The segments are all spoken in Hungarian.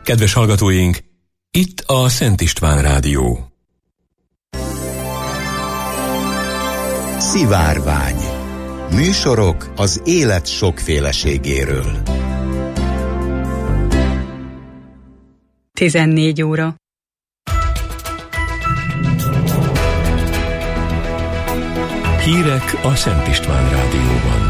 Kedves hallgatóink, itt a Szent István Rádió. Szivárvány. Műsorok az élet sokféleségéről. 14 óra. Hírek a Szent István Rádióban.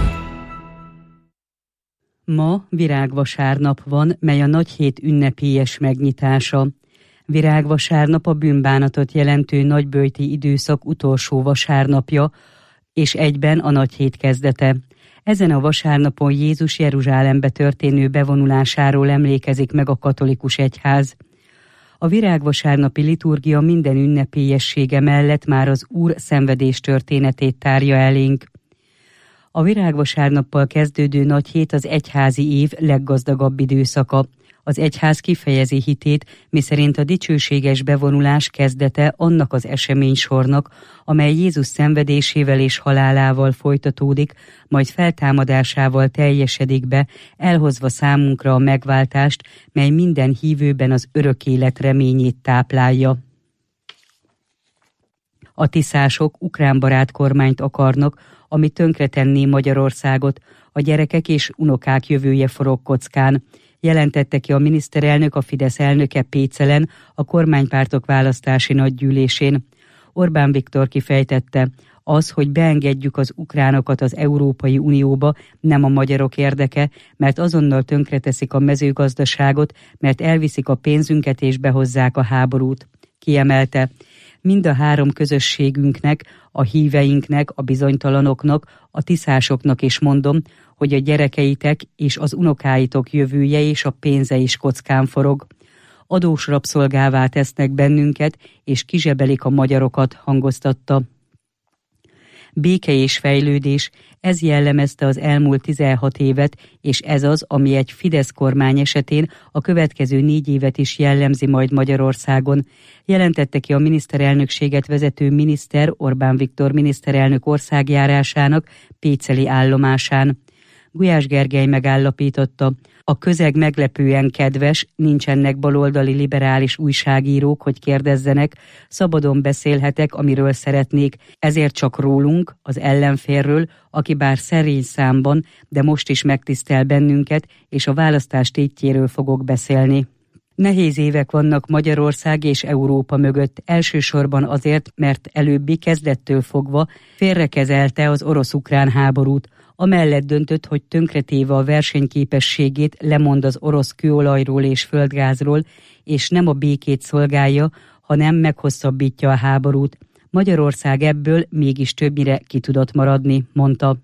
Ma virágvasárnap van, mely a nagyhét ünnepélyes megnyitása. Virágvasárnap a bűnbánatot jelentő nagyböjti időszak utolsó vasárnapja, és egyben a nagyhét kezdete. Ezen a vasárnapon Jézus Jeruzsálembe történő bevonulásáról emlékezik meg a katolikus egyház. A virágvasárnapi liturgia minden ünnepélyessége mellett már az Úr szenvedés történetét tárja elénk. A virágvasárnappal kezdődő nagyhét az egyházi év leggazdagabb időszaka. Az egyház kifejezi hitét, miszerint a dicsőséges bevonulás kezdete annak az eseménysornak, amely Jézus szenvedésével és halálával folytatódik, majd feltámadásával teljesedik be, elhozva számunkra a megváltást, mely minden hívőben az örök élet reményét táplálja. A tiszások ukránbarát kormányt akarnak, ami tönkretenné Magyarországot, a gyerekek és unokák jövője forog kockán, jelentette ki a miniszterelnök, a Fidesz elnöke Pécselen a kormánypártok választási nagygyűlésén. Orbán Viktor kifejtette, az, hogy beengedjük az ukránokat az Európai Unióba, nem a magyarok érdeke, mert azonnal tönkreteszik a mezőgazdaságot, mert elviszik a pénzünket és behozzák a háborút. Kiemelte, mind a három közösségünknek, a híveinknek, a bizonytalanoknak, a tiszásoknak is mondom, hogy a gyerekeitek és az unokáitok jövője és a pénze is kockán forog. Adós rabszolgává tesznek bennünket, és kizsebelik a magyarokat, hangoztatta. Béke és fejlődés, ez jellemezte az elmúlt 16 évet, és ez az, ami egy Fidesz kormány esetén a következő 4 évet is jellemzi majd Magyarországon, jelentette ki a miniszterelnökséget vezető miniszter Orbán Viktor miniszterelnök országjárásának pécseli állomásán. Gulyás Gergely megállapította, a közeg meglepően kedves, nincsenek baloldali liberális újságírók, hogy kérdezzenek, szabadon beszélhetek, amiről szeretnék, ezért csak rólunk, az ellenfélről, aki bár szerény számban, de most is megtisztel bennünket, és a választás tétjéről fogok beszélni. Nehéz évek vannak Magyarország és Európa mögött, elsősorban azért, mert előbbi kezdettől fogva félrekezelte az orosz-ukrán háborút, amellett döntött, hogy tönkretéve a versenyképességét lemond az orosz kőolajról és földgázról, és nem a békét szolgálja, hanem meghosszabbítja a háborút. Magyarország ebből mégis többnyire ki tudott maradni, mondta.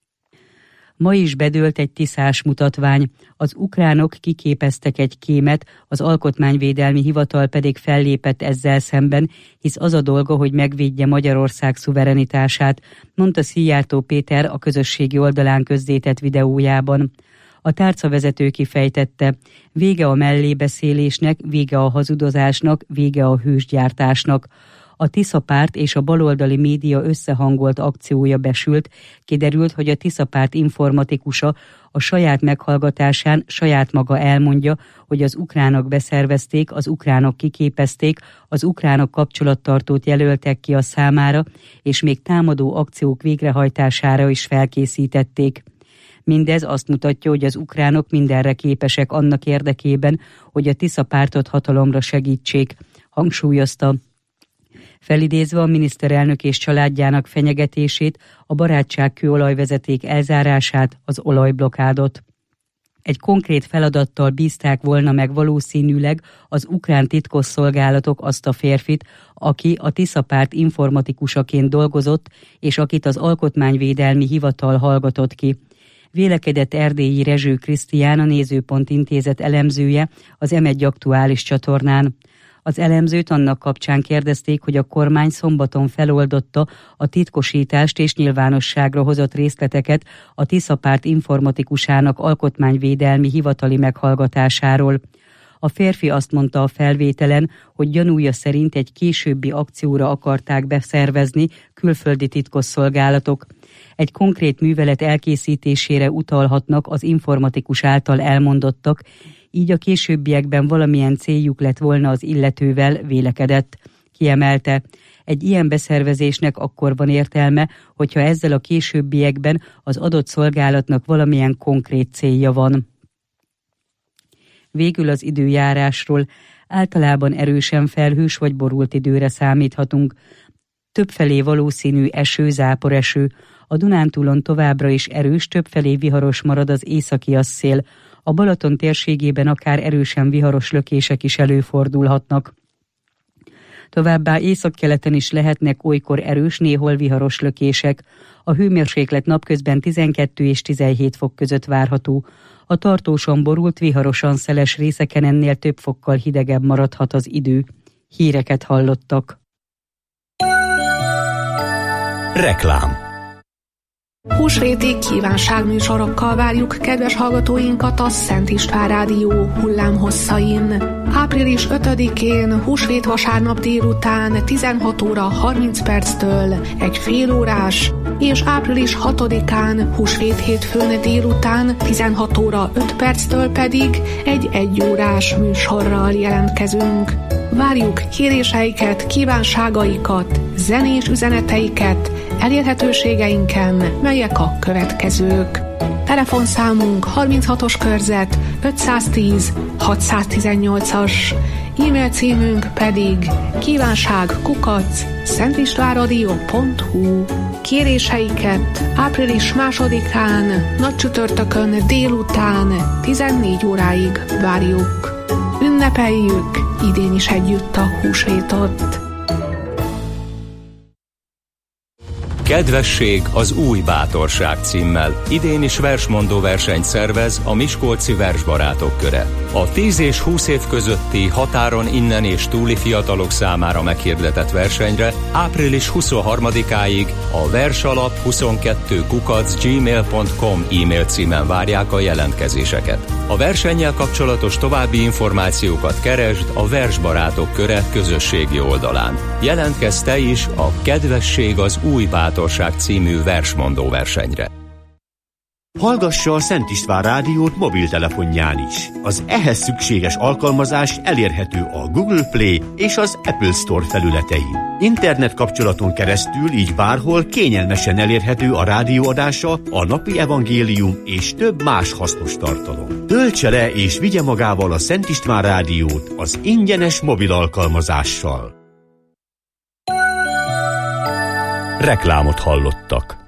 Ma is bedőlt egy tiszás mutatvány, az ukránok kiképeztek egy kémet, az Alkotmányvédelmi Hivatal pedig fellépett ezzel szemben, hisz az a dolga, hogy megvédje Magyarország szuverenitását, mondta Szijjártó Péter a közösségi oldalán közzétett videójában. A tárcavezető kifejtette, vége a mellébeszélésnek, vége a hazudozásnak, vége a hősgyártásnak. A Tisza párt és a baloldali média összehangolt akciója besült, kiderült, hogy a Tisza párt informatikusa a saját meghallgatásán saját maga elmondja, hogy az ukránok beszervezték, az ukránok kiképezték, az ukránok kapcsolattartót jelöltek ki a számára, és még támadó akciók végrehajtására is felkészítették. Mindez azt mutatja, hogy az ukránok mindenre képesek annak érdekében, hogy a Tisza pártot hatalomra segítsék, hangsúlyozta. Felidézve a miniszterelnök és családjának fenyegetését, a barátság kőolajvezeték elzárását, az olajblokádot. Egy konkrét feladattal bízták volna meg valószínűleg az ukrán titkosszolgálatok azt a férfit, aki a Tisza párt informatikusaként dolgozott, és akit az Alkotmányvédelmi Hivatal hallgatott ki. Vélekedett Erdélyi Rezső Krisztián, a Nézőpont Intézet elemzője az M1 aktuális csatornán. Az elemzőt annak kapcsán kérdezték, hogy a kormány szombaton feloldotta a titkosítást és nyilvánosságra hozott részleteket a Tisza párt informatikusának alkotmányvédelmi hivatali meghallgatásáról. A férfi azt mondta a felvételen, hogy gyanúja szerint egy későbbi akcióra akarták beszervezni külföldi titkosszolgálatok. Egy konkrét művelet elkészítésére utalhatnak az informatikus által elmondottak, így a későbbiekben valamilyen céljuk lett volna az illetővel, vélekedett. Kiemelte, egy ilyen beszervezésnek akkor van értelme, hogyha ezzel a későbbiekben az adott szolgálatnak valamilyen konkrét célja van. Végül az időjárásról. Általában erősen felhős vagy borult időre számíthatunk. Többfelé valószínű eső, záporeső. A Dunántúlon továbbra is erős, többfelé viharos marad az északi szél. A Balaton térségében akár erősen viharos lökések is előfordulhatnak. Továbbá északkeleten is lehetnek olykor erős, néhol viharos lökések. A hőmérséklet napközben 12 és 17 fok között várható. A tartósan borult, viharosan szeles részeken ennél több fokkal hidegebb maradhat az idő. Híreket hallottak. Reklám. Húsvéti kívánságműsorokkal várjuk kedves hallgatóinkat a Szent István Rádió hullámhosszain. Április 5-én húsvét vasárnap délután 16 óra 30 perctől egy félórás, és április 6-án húsvét hétfőn délután 16 óra 5 perctől pedig egy egyórás műsorral jelentkezünk. Várjuk kéréseiket, kívánságaikat, zenés üzeneteiket elérhetőségeinken, melyek a következők. Telefonszámunk 36-os körzet 510 618-as, e-mail címünk pedig kívánság@szentistvánradio.hu. Kéréseiket április 2-án, nagy csütörtökön délután 14 óráig várjuk. Ünnepeljük idén is együtt a húsvétot. Kedvesség az új bátorság címmel idén is versmondó versenyt szervez a Miskolci Versbarátok Köre. A 10 és 20 év közötti határon innen és túli fiatalok számára meghirdetett versenyre április 23-áig a versalap22@gmail.com e-mail címen várják a jelentkezéseket. A versennyel kapcsolatos további információkat keresd a Versbarátok Köre közösségi oldalán. Jelentkezz te is a Kedvesség az új bátorság című versmondó versenyre. Hallgassa a Szent István Rádiót mobiltelefonján is. Az ehhez szükséges alkalmazás elérhető a Google Play és az Apple Store felületein. Internet kapcsolaton keresztül így bárhol kényelmesen elérhető a rádióadása, a napi evangélium és több más hasznos tartalom. Töltse le és vigye magával a Szent István Rádiót az ingyenes mobil alkalmazással. Reklámot hallottak.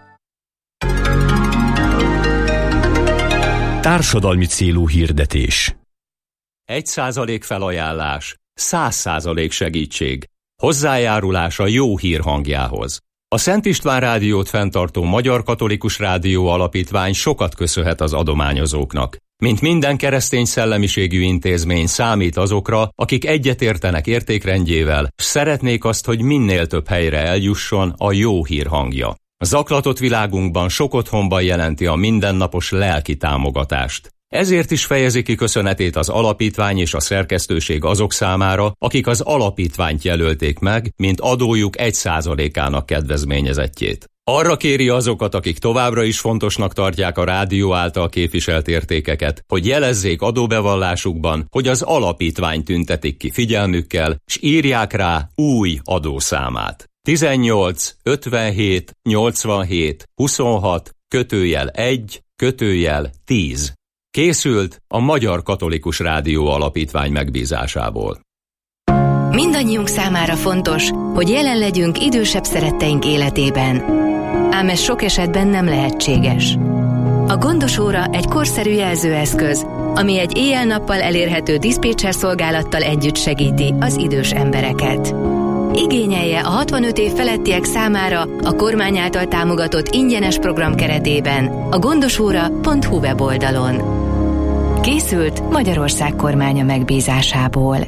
Társadalmi célú hirdetés. 1% felajánlás, 100% segítség. Hozzájárulás a jó hír hangjához. A Szent István Rádiót fenntartó Magyar Katolikus Rádió Alapítvány sokat köszönhet az adományozóknak. Mint minden keresztény szellemiségű intézmény számít azokra, akik egyetértenek értékrendjével, s szeretnék azt, hogy minél több helyre eljusson a jó hír hangja. A zaklatott világunkban sok otthonban jelenti a mindennapos lelki támogatást. Ezért is fejezi ki köszönetét az alapítvány és a szerkesztőség azok számára, akik az alapítványt jelölték meg, mint adójuk 1%-ának kedvezményezettjét. Arra kéri azokat, akik továbbra is fontosnak tartják a rádió által képviselt értékeket, hogy jelezzék adóbevallásukban, hogy az alapítvány tüntetik ki figyelmükkel, s írják rá új adószámát. 18 57 87 26 /1 /10. Készült a Magyar Katolikus Rádió Alapítvány megbízásából. Mindannyiunk számára fontos, hogy jelen legyünk idősebb szeretteink életében. Ám ez sok esetben nem lehetséges. A Gondos Óra egy korszerű jelzőeszköz, ami egy éjjel-nappal elérhető diszpécser szolgálattal együtt segíti az idős embereket. Igényelje a 65 év felettiek számára a kormány által támogatott ingyenes program keretében a gondosóra.hu weboldalon. Készült Magyarország kormánya megbízásából.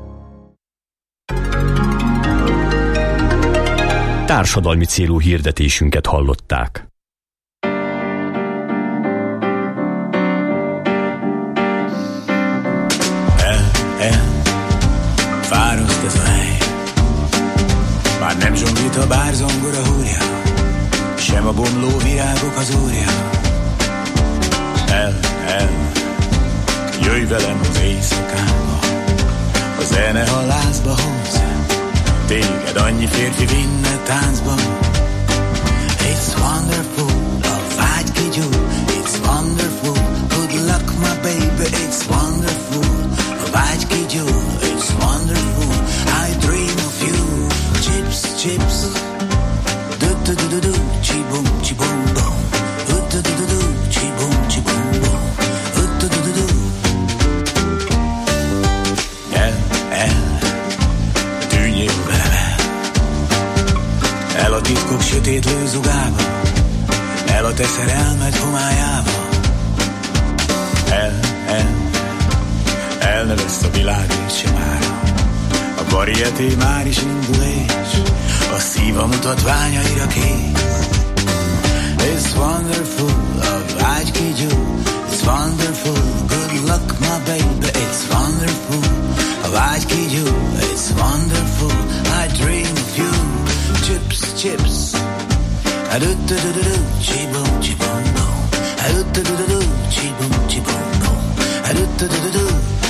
Társadalmi célú hirdetésünket hallották. Fáraszt ez a hely. Már nem zsongít a bárzongora húrja, sem a bomló virágok az úrja. jöjj velem az éjszakába, a zene a lázba hoz, téged annyi férfi vinne táncba. It's wonderful, a vágykigyú, it's wonderful, good luck my baby, it's wonderful, a vágykigyú, it's wonderful, I dream of you, chips, chips, do-do-do-do-do, chi-boom, chi-boom, boom, do-do-do-do-do, chi-boom, chi-boom, boom, do-do-do-do-do. Tűnjél velem el a titkok sötét lőzugába, el a te szerelmed homályába. El ne veszt a világért sem ára, a varieté már is indul és a szíva mutatványaira kész. It's wonderful, a vágykigyú, it's wonderful, good luck my baby, it's wonderful, a vágykigyú, it's wonderful, I dream of you, chips, chips, a-do-do-do-do-do, chi-boom, chi-boom, boom, a-do-do-do-do-do, chi-boom, chi-boom, boom, a-do-do-do-do-do.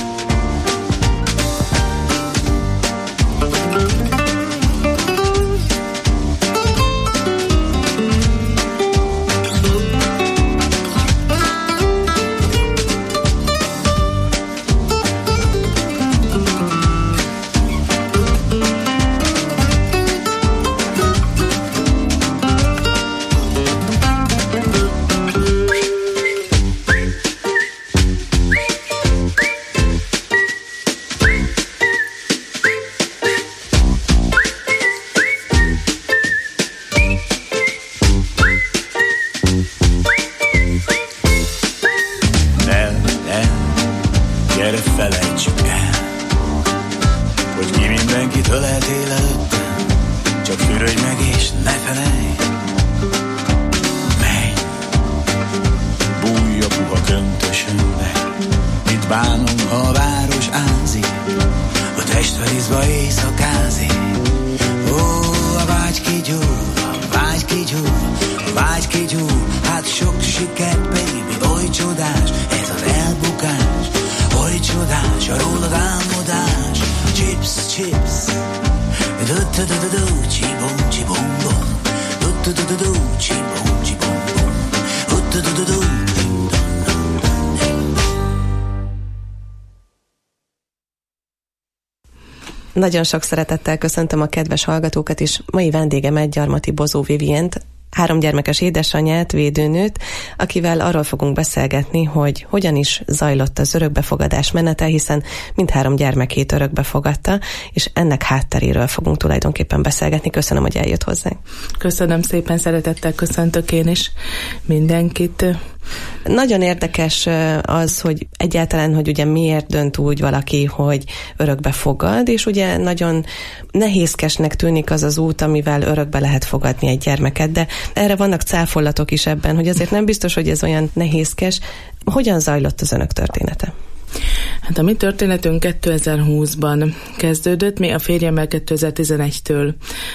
Nagyon sok szeretettel köszöntöm a kedves hallgatókat is. Mai vendégemet, Gyarmati Bozó Vivient, 3 gyermekes édesanyját, védőnőt, akivel arról fogunk beszélgetni, hogy hogyan is zajlott az örökbefogadás menete, hiszen mindhárom gyermekét örökbefogadta, és ennek hátteréről fogunk tulajdonképpen beszélgetni. Köszönöm, hogy eljött hozzánk. Köszönöm szépen, szeretettel köszöntök én is mindenkit. Nagyon érdekes az, hogy egyáltalán, hogy ugye miért dönt úgy valaki, hogy örökbe fogad, és ugye nagyon nehézkesnek tűnik az az út, amivel örökbe lehet fogadni egy gyermeket, de erre vannak cáfolatok is ebben, hogy azért nem biztos, hogy ez olyan nehézkes. Hogyan zajlott az önök története? Hát a mi történetünk 2020-ban kezdődött, mi a férjemmel 2011-től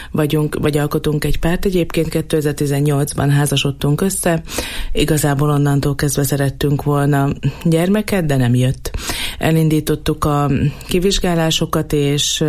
alkotunk egy párt, egyébként 2018-ban házasodtunk össze, igazából onnantól kezdve szerettünk volna gyermeket, de nem jött. Elindítottuk a kivizsgálásokat, és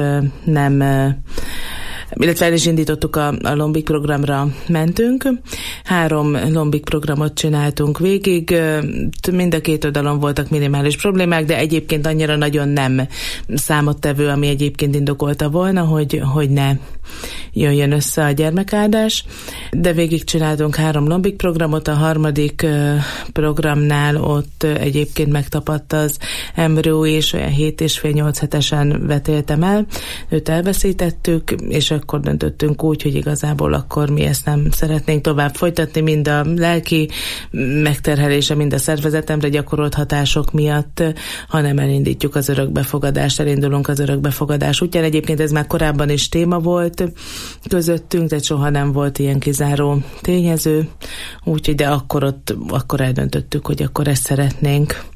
illetve el is indítottuk a Lombik programra mentünk. 3 Lombik programot csináltunk végig, mind a 2 oldalon voltak minimális problémák, de egyébként annyira nagyon nem számottevő, ami egyébként indokolta volna, hogy ne jöjjön össze a gyermekáldás. De végig csináltunk 3 Lombik programot, a 3. programnál ott egyébként megtapadt az embrió, és olyan 7,5-8 hetesen vetéltem el. Őt elveszítettük, és akkor döntöttünk úgy, hogy igazából akkor mi ezt nem szeretnénk tovább folytatni, mind a lelki megterhelése, mind a szervezetemre gyakorolt hatások miatt, hanem elindítjuk az örökbefogadást, elindulunk az örökbefogadás útján. Egyébként ez már korábban is téma volt közöttünk, tehát soha nem volt ilyen kizáró tényező, úgyhogy de akkor eldöntöttük, hogy akkor ezt szeretnénk.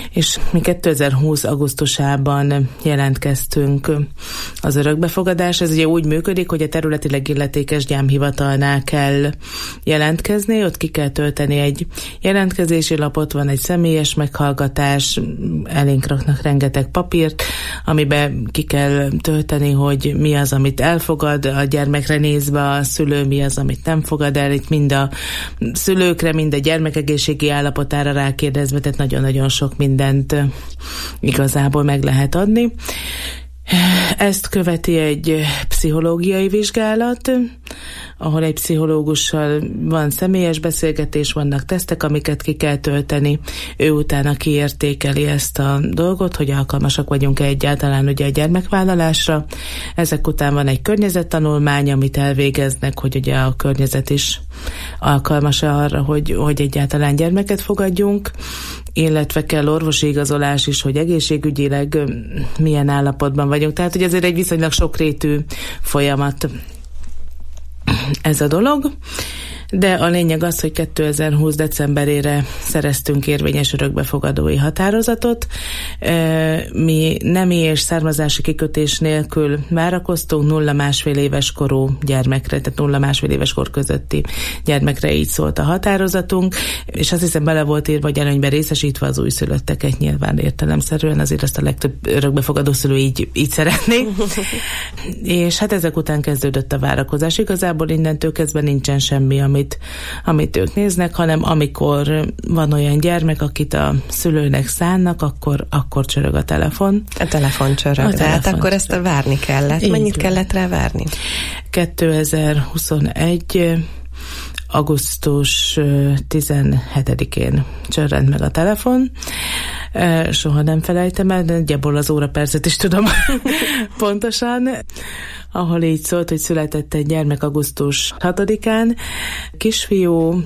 és mi 2020. augusztusában jelentkeztünk az örökbefogadás. Ez ugye úgy működik, hogy a területileg illetékes gyámhivatalnál kell jelentkezni, ott ki kell tölteni egy jelentkezési lapot, van egy személyes meghallgatás, elénk raknak rengeteg papírt, amiben ki kell tölteni, hogy mi az, amit elfogad a gyermekre nézve, a szülő mi az, amit nem fogad el, itt mind a szülőkre, mind a gyermek egészségi állapotára rákérdezve, tehát nagyon-nagyon sok mindent igazából meg lehet adni. Ezt követi egy pszichológiai vizsgálat, ahol egy pszichológussal van személyes beszélgetés, vannak tesztek, amiket ki kell tölteni. Ő utána kiértékeli ezt a dolgot, hogy alkalmasak vagyunk-e egyáltalán ugye a gyermekvállalásra. Ezek után van egy környezettanulmány, amit elvégeznek, hogy ugye a környezet is alkalmas arra, hogy egyáltalán gyermeket fogadjunk, illetve kell orvosi igazolás is, hogy egészségügyileg milyen állapotban vagyunk. Tehát, hogy ezért egy viszonylag sokrétű folyamat ez a dolog, de a lényeg az, hogy 2020. decemberére szereztünk érvényes örökbefogadói határozatot. Mi nemi és származási kikötés nélkül várakoztunk 0-1,5 éves korú gyermekre, tehát 0-1,5 éves kor közötti gyermekre, így szólt a határozatunk, és azt hiszem bele volt írva, hogy előnyben részesítve az újszülötteket, nyilván értelemszerűen, azért azt a legtöbb örökbefogadó szülő így szeretné. És hát ezek után kezdődött a várakozás. Igazából innentől kezdve nincsen semmi, amit ők néznek, hanem amikor van olyan gyermek, akit a szülőnek szánnak, akkor csörög a telefon. A telefon csörög, tehát akkor ezt várni kellett. Így mennyit kellett rá várni? 2021 augusztus 17-én csörrent meg a telefon. Soha nem felejtem el, de nagyjából az órapercet is tudom pontosan, ahol így szólt, hogy született egy gyermek augusztus 6-án. Kisfiú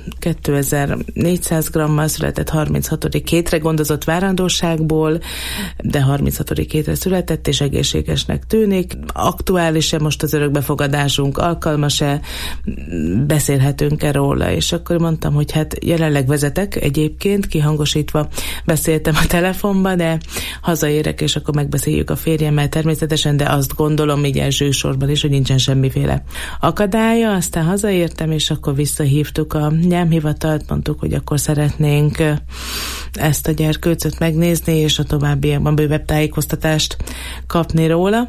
2400 grammal született 36. hétre gondozott várandóságból, de 36. hétre született, és egészségesnek tűnik. Aktuális-e most az örökbefogadásunk, alkalmas-e, beszélhetünk-e róla? És akkor mondtam, hogy hát jelenleg vezetek egyébként, kihangosítva beszéltem a telefonba, de hazaérek, és akkor megbeszéljük a férjemmel természetesen, de azt gondolom így első sorban is, hogy nincsen semmiféle akadálya. Aztán hazaértem, és akkor visszahívtuk a gyámhivatalt, mondtuk, hogy akkor szeretnénk ezt a gyerkőcöt megnézni, és a továbbiakban bővebb tájékoztatást kapni róla.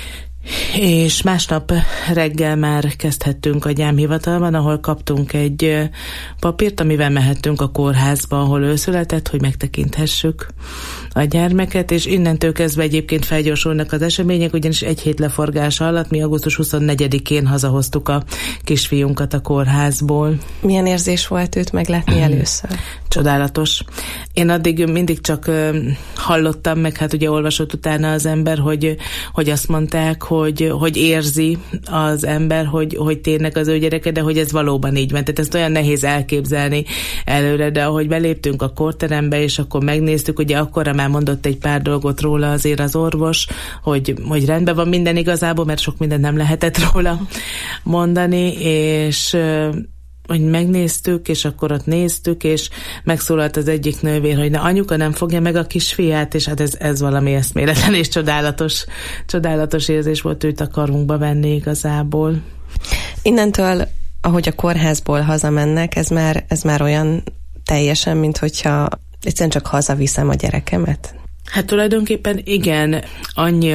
És másnap reggel már kezdhettünk a gyámhivatalban, ahol kaptunk egy papírt, amivel mehettünk a kórházba, ahol ő született, hogy megtekinthessük a gyermeket, és innentől kezdve egyébként felgyorsulnak az események, ugyanis egy hét leforgása alatt mi augusztus 24-én hazahoztuk a kisfiunkat a kórházból. Milyen érzés volt őt meglátni először? Csodálatos. Én addig mindig csak hallottam, meg hát ugye olvasott utána az ember, hogy azt mondták, hogy érzi az ember, hogy tényleg az ő gyereke, de hogy ez valóban így van. Tehát ezt olyan nehéz elképzelni előre, de ahogy beléptünk a kórterembe, és akkor megnéztük, ugye akkorra már mondott egy pár dolgot róla azért az orvos, hogy rendben van minden igazából, mert sok mindent nem lehetett róla mondani, és hogy megnéztük, és akkor ott néztük, és megszólalt az egyik nővér, hogy na, anyuka nem fogja meg a kisfiát, és hát ez valami eszméletlen és csodálatos érzés volt őt a karunkba venni igazából. Innentől, ahogy a kórházból hazamennek, ez már olyan teljesen, mint hogyha egyszerűen csak hazaviszem a gyerekemet? Hát tulajdonképpen igen, annyi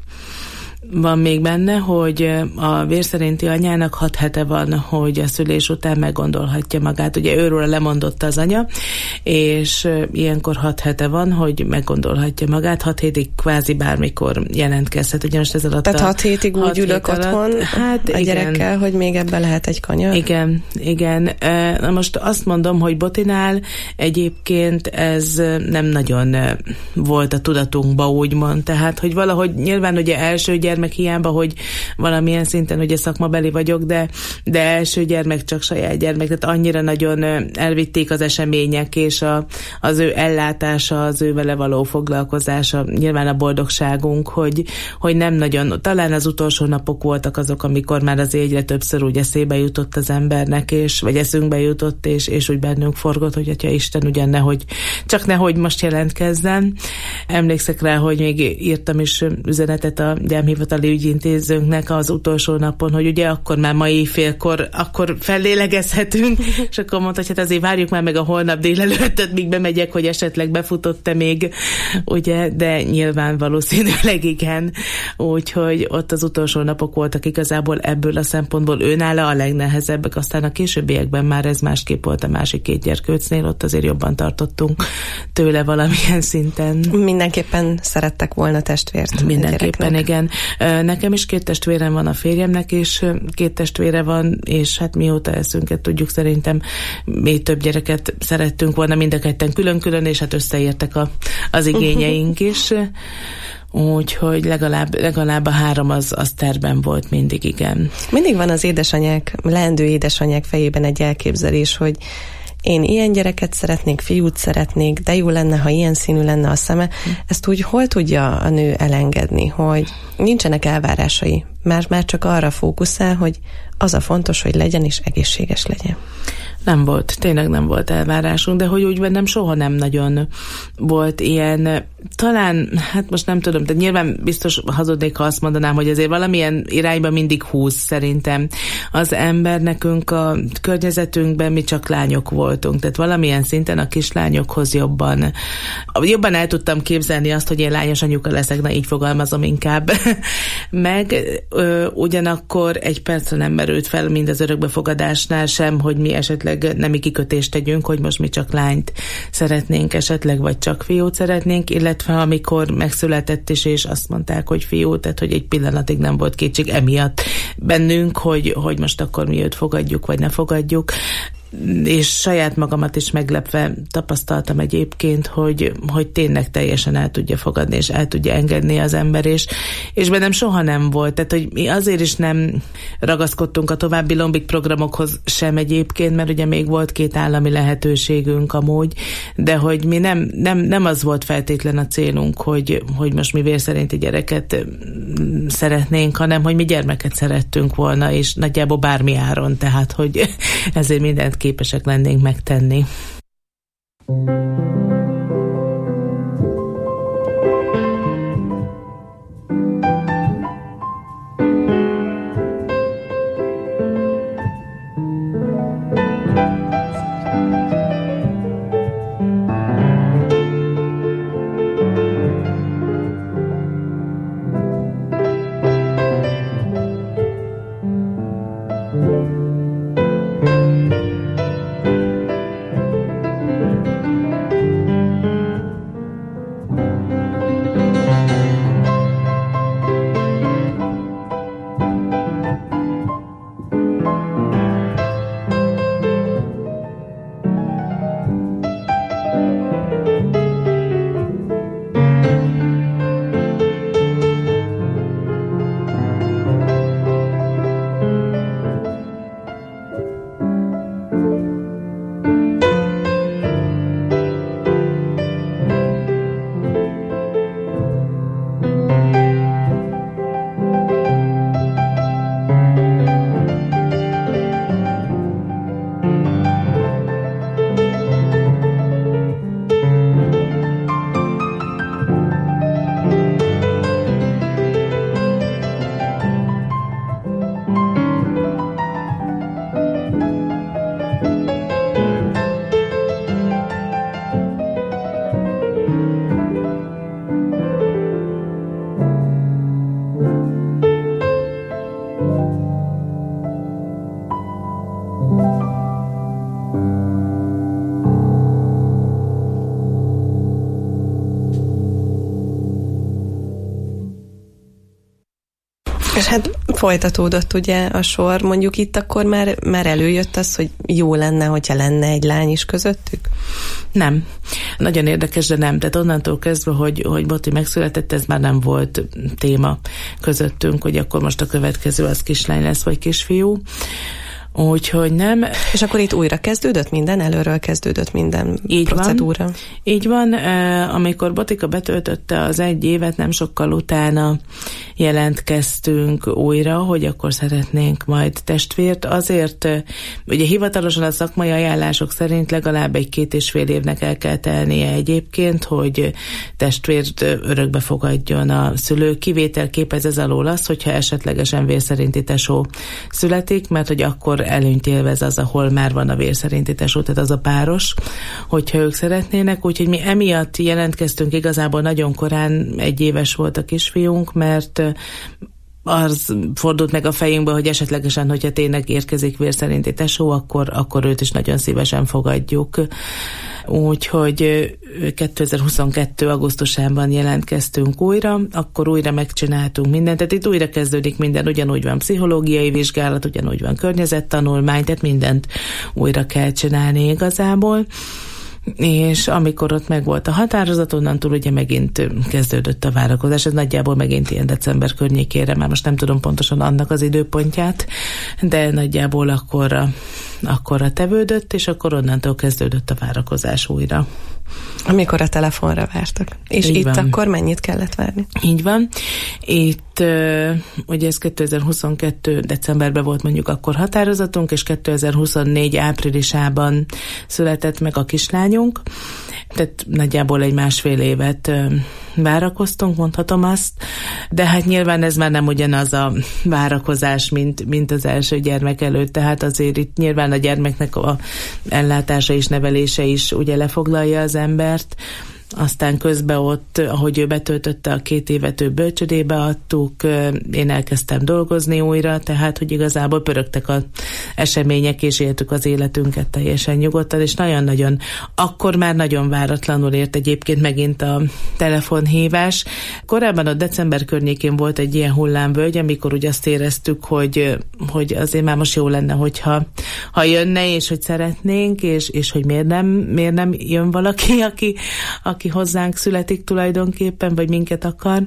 van még benne, hogy a vérszerinti anyának 6 hete van, hogy a szülés után meggondolhatja magát. Ugye őről lemondott az anya, és ilyenkor 6 hete van, hogy meggondolhatja magát. 6 hétig kvázi bármikor jelentkezhet. Ugye most ez alatt tehát 6 hétig úgy ülök otthon a gyerekkel, hogy még ebben lehet egy kanyar? Igen. Na most azt mondom, hogy Botinál egyébként ez nem nagyon volt a tudatunkba, úgymond. Tehát, hogy valahogy nyilván ugye első gyermek gyermek hiába, hogy valamilyen szinten ugye szakmabeli vagyok, de első gyermek csak saját gyermek, tehát annyira nagyon elvitték az események, és az ő ellátása, az ő vele való foglalkozása, nyilván a boldogságunk, hogy nem nagyon, talán az utolsó napok voltak azok, amikor már az egyre többször úgy eszébe jutott az embernek, vagy eszünkbe jutott, és úgy bennünk forgott, hogy atya Isten ugyan nehogy most jelentkezzen. Emlékszek rá, hogy még írtam is üzenetet a gyámhivatali ügyintézőnknek az utolsó napon, hogy ugye akkor már ma éjfélkor, akkor fellélegezhetünk, és akkor mondta, hogy hát azért várjuk már meg a holnap délelőttet, míg bemegyek, hogy esetleg befutott-e még, ugye, de nyilván valószínűleg igen. Úgyhogy ott az utolsó napok voltak igazából ebből a szempontból őnála a legnehezebbek, aztán a későbbiekben már ez másképp volt a másik 2 gyerkőcnél, ott azért jobban tartottunk tőle valamilyen szinten. Mindenképpen szerettek volna testvért. Mindenképpen, igen. Nekem is 2 testvérem van, a férjemnek is 2 testvére van, és hát mióta eszünket tudjuk, szerintem még több gyereket szerettünk volna, mind a ketten külön-külön, és hát összeértek az igényeink is. Úgyhogy legalább a 3 az tervben volt mindig, igen. Mindig van az leendő édesanyák fejében egy elképzelés, hogy én ilyen gyereket szeretnék, fiút szeretnék, de jó lenne, ha ilyen színű lenne a szeme. Ezt úgy hol tudja a nő elengedni, hogy nincsenek elvárásai, már csak arra fókuszál, hogy az a fontos, hogy legyen és egészséges legyen. Tényleg nem volt elvárásunk, de hogy úgy bennem soha nem nagyon volt ilyen, talán, hát most nem tudom, de nyilván biztos hazudnék, ha azt mondanám, hogy azért valamilyen irányba mindig húz szerintem. Az ember, nekünk a környezetünkben mi csak lányok voltunk, tehát valamilyen szinten a kislányokhoz jobban el tudtam képzelni azt, hogy én lányos anyuka leszek, na így fogalmazom inkább. Meg ugyanakkor egy percre nem merült fel, mind az örökbefogadásnál sem, hogy mi esetleg nemi kikötést tegyünk, hogy most mi csak lányt szeretnénk esetleg, vagy csak fiút szeretnénk, illetve amikor megszületett is, és azt mondták, hogy fiú, tehát hogy egy pillanatig nem volt kétség emiatt bennünk, hogy most akkor mi őt fogadjuk, vagy ne fogadjuk. És saját magamat is meglepve tapasztaltam egyébként, hogy tényleg teljesen el tudja fogadni, és el tudja engedni az ember, és bennem soha nem volt. Tehát, hogy mi azért is nem ragaszkodtunk a további lombik programokhoz sem egyébként, mert ugye még volt 2 állami lehetőségünk amúgy, de hogy mi nem az volt feltétlen a célunk, hogy most mi vérszerinti gyereket szeretnénk, hanem hogy mi gyermeket szerettünk volna, és nagyjából bármi áron, tehát, hogy ezért mindent képesek lennénk megtenni. És hát Folytatódott ugye a sor, mondjuk itt akkor már előjött az, hogy jó lenne, hogyha lenne egy lány is közöttük? Nem. Nagyon érdekes, de nem. Tehát onnantól kezdve, hogy Boti megszületett, ez már nem volt téma közöttünk, hogy akkor most a következő az kislány lesz, vagy kisfiú. Úgyhogy nem. És akkor itt újra kezdődött minden? Előről kezdődött minden így procedúra? Van. Így van. Amikor Botika betöltötte az 1 évet, nem sokkal utána jelentkeztünk újra, hogy akkor szeretnénk majd testvért. Azért, ugye hivatalosan a szakmai ajánlások szerint legalább 1-2,5 évnek el kell telnie egyébként, hogy testvért örökbe fogadjon a szülő. Kivétel képez ez alól az, hogyha esetlegesen vérszerinti tesó születik, mert hogy akkor előnyt élvez az, ahol már van a vérszerinti tesó, tehát az a páros, hogyha ők szeretnének. Úgyhogy mi emiatt jelentkeztünk, igazából nagyon korán, 1 éves volt a kisfiunk, mert az fordult meg a fejünkbe, hogy esetlegesen, hogyha tényleg érkezik vérszerinti tesó, akkor őt is nagyon szívesen fogadjuk. Úgyhogy 2022. augusztusában jelentkeztünk újra, akkor újra megcsináltunk mindent, tehát itt újra kezdődik minden, ugyanúgy van pszichológiai vizsgálat, ugyanúgy van környezettanulmány, tehát mindent újra kell csinálni igazából. És amikor ott megvolt a határozat, onnantól ugye megint kezdődött a várakozás, ez nagyjából megint ilyen december környékére, már most nem tudom pontosan annak az időpontját, de nagyjából akkorra tevődött, és akkor onnantól kezdődött a várakozás újra. Amikor a telefonra vártak. És így itt van. Akkor mennyit kellett várni? Így van. Itt ugye ez 2022. decemberben volt mondjuk akkor határozatunk, és 2024. áprilisában született meg a kislányunk. Tehát nagyjából 1,5 évet várakoztunk, mondhatom azt, de hát nyilván ez már nem ugyanaz a várakozás, mint az első gyermek előtt, tehát azért itt nyilván a gyermeknek a ellátása és nevelése is ugye lefoglalja az embert. Aztán közben ott, ahogy ő betöltötte a 2 évet, ő bölcsödébe adtuk, én elkezdtem dolgozni újra, tehát, hogy igazából pörögtek az események, és éltük az életünket teljesen nyugodtan, és nagyon-nagyon, akkor már nagyon váratlanul ért egyébként megint a telefonhívás. Korábban a december környékén volt egy ilyen hullámvölgy, amikor úgy azt éreztük, hogy azért már most jó lenne, hogyha jönne, és hogy szeretnénk, és hogy miért nem jön valaki, aki hozzánk születik tulajdonképpen, vagy minket akar,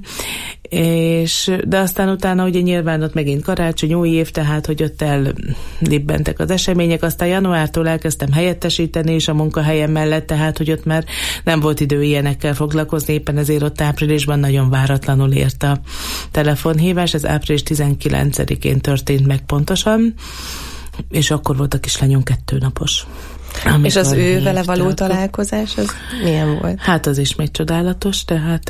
de aztán utána ugye nyilván ott megint karácsony, új év, tehát hogy ott ellibbentek az események, aztán januártól elkezdtem helyettesíteni is a munkahelyem mellett, tehát hogy ott már nem volt idő ilyenekkel foglalkozni, éppen ezért ott áprilisban nagyon váratlanul ért a telefonhívás, ez április 19-én történt meg pontosan, és akkor volt a kislányunk 2 napos. És az ő vele való találkozás, az milyen volt? Hát az is még csodálatos, tehát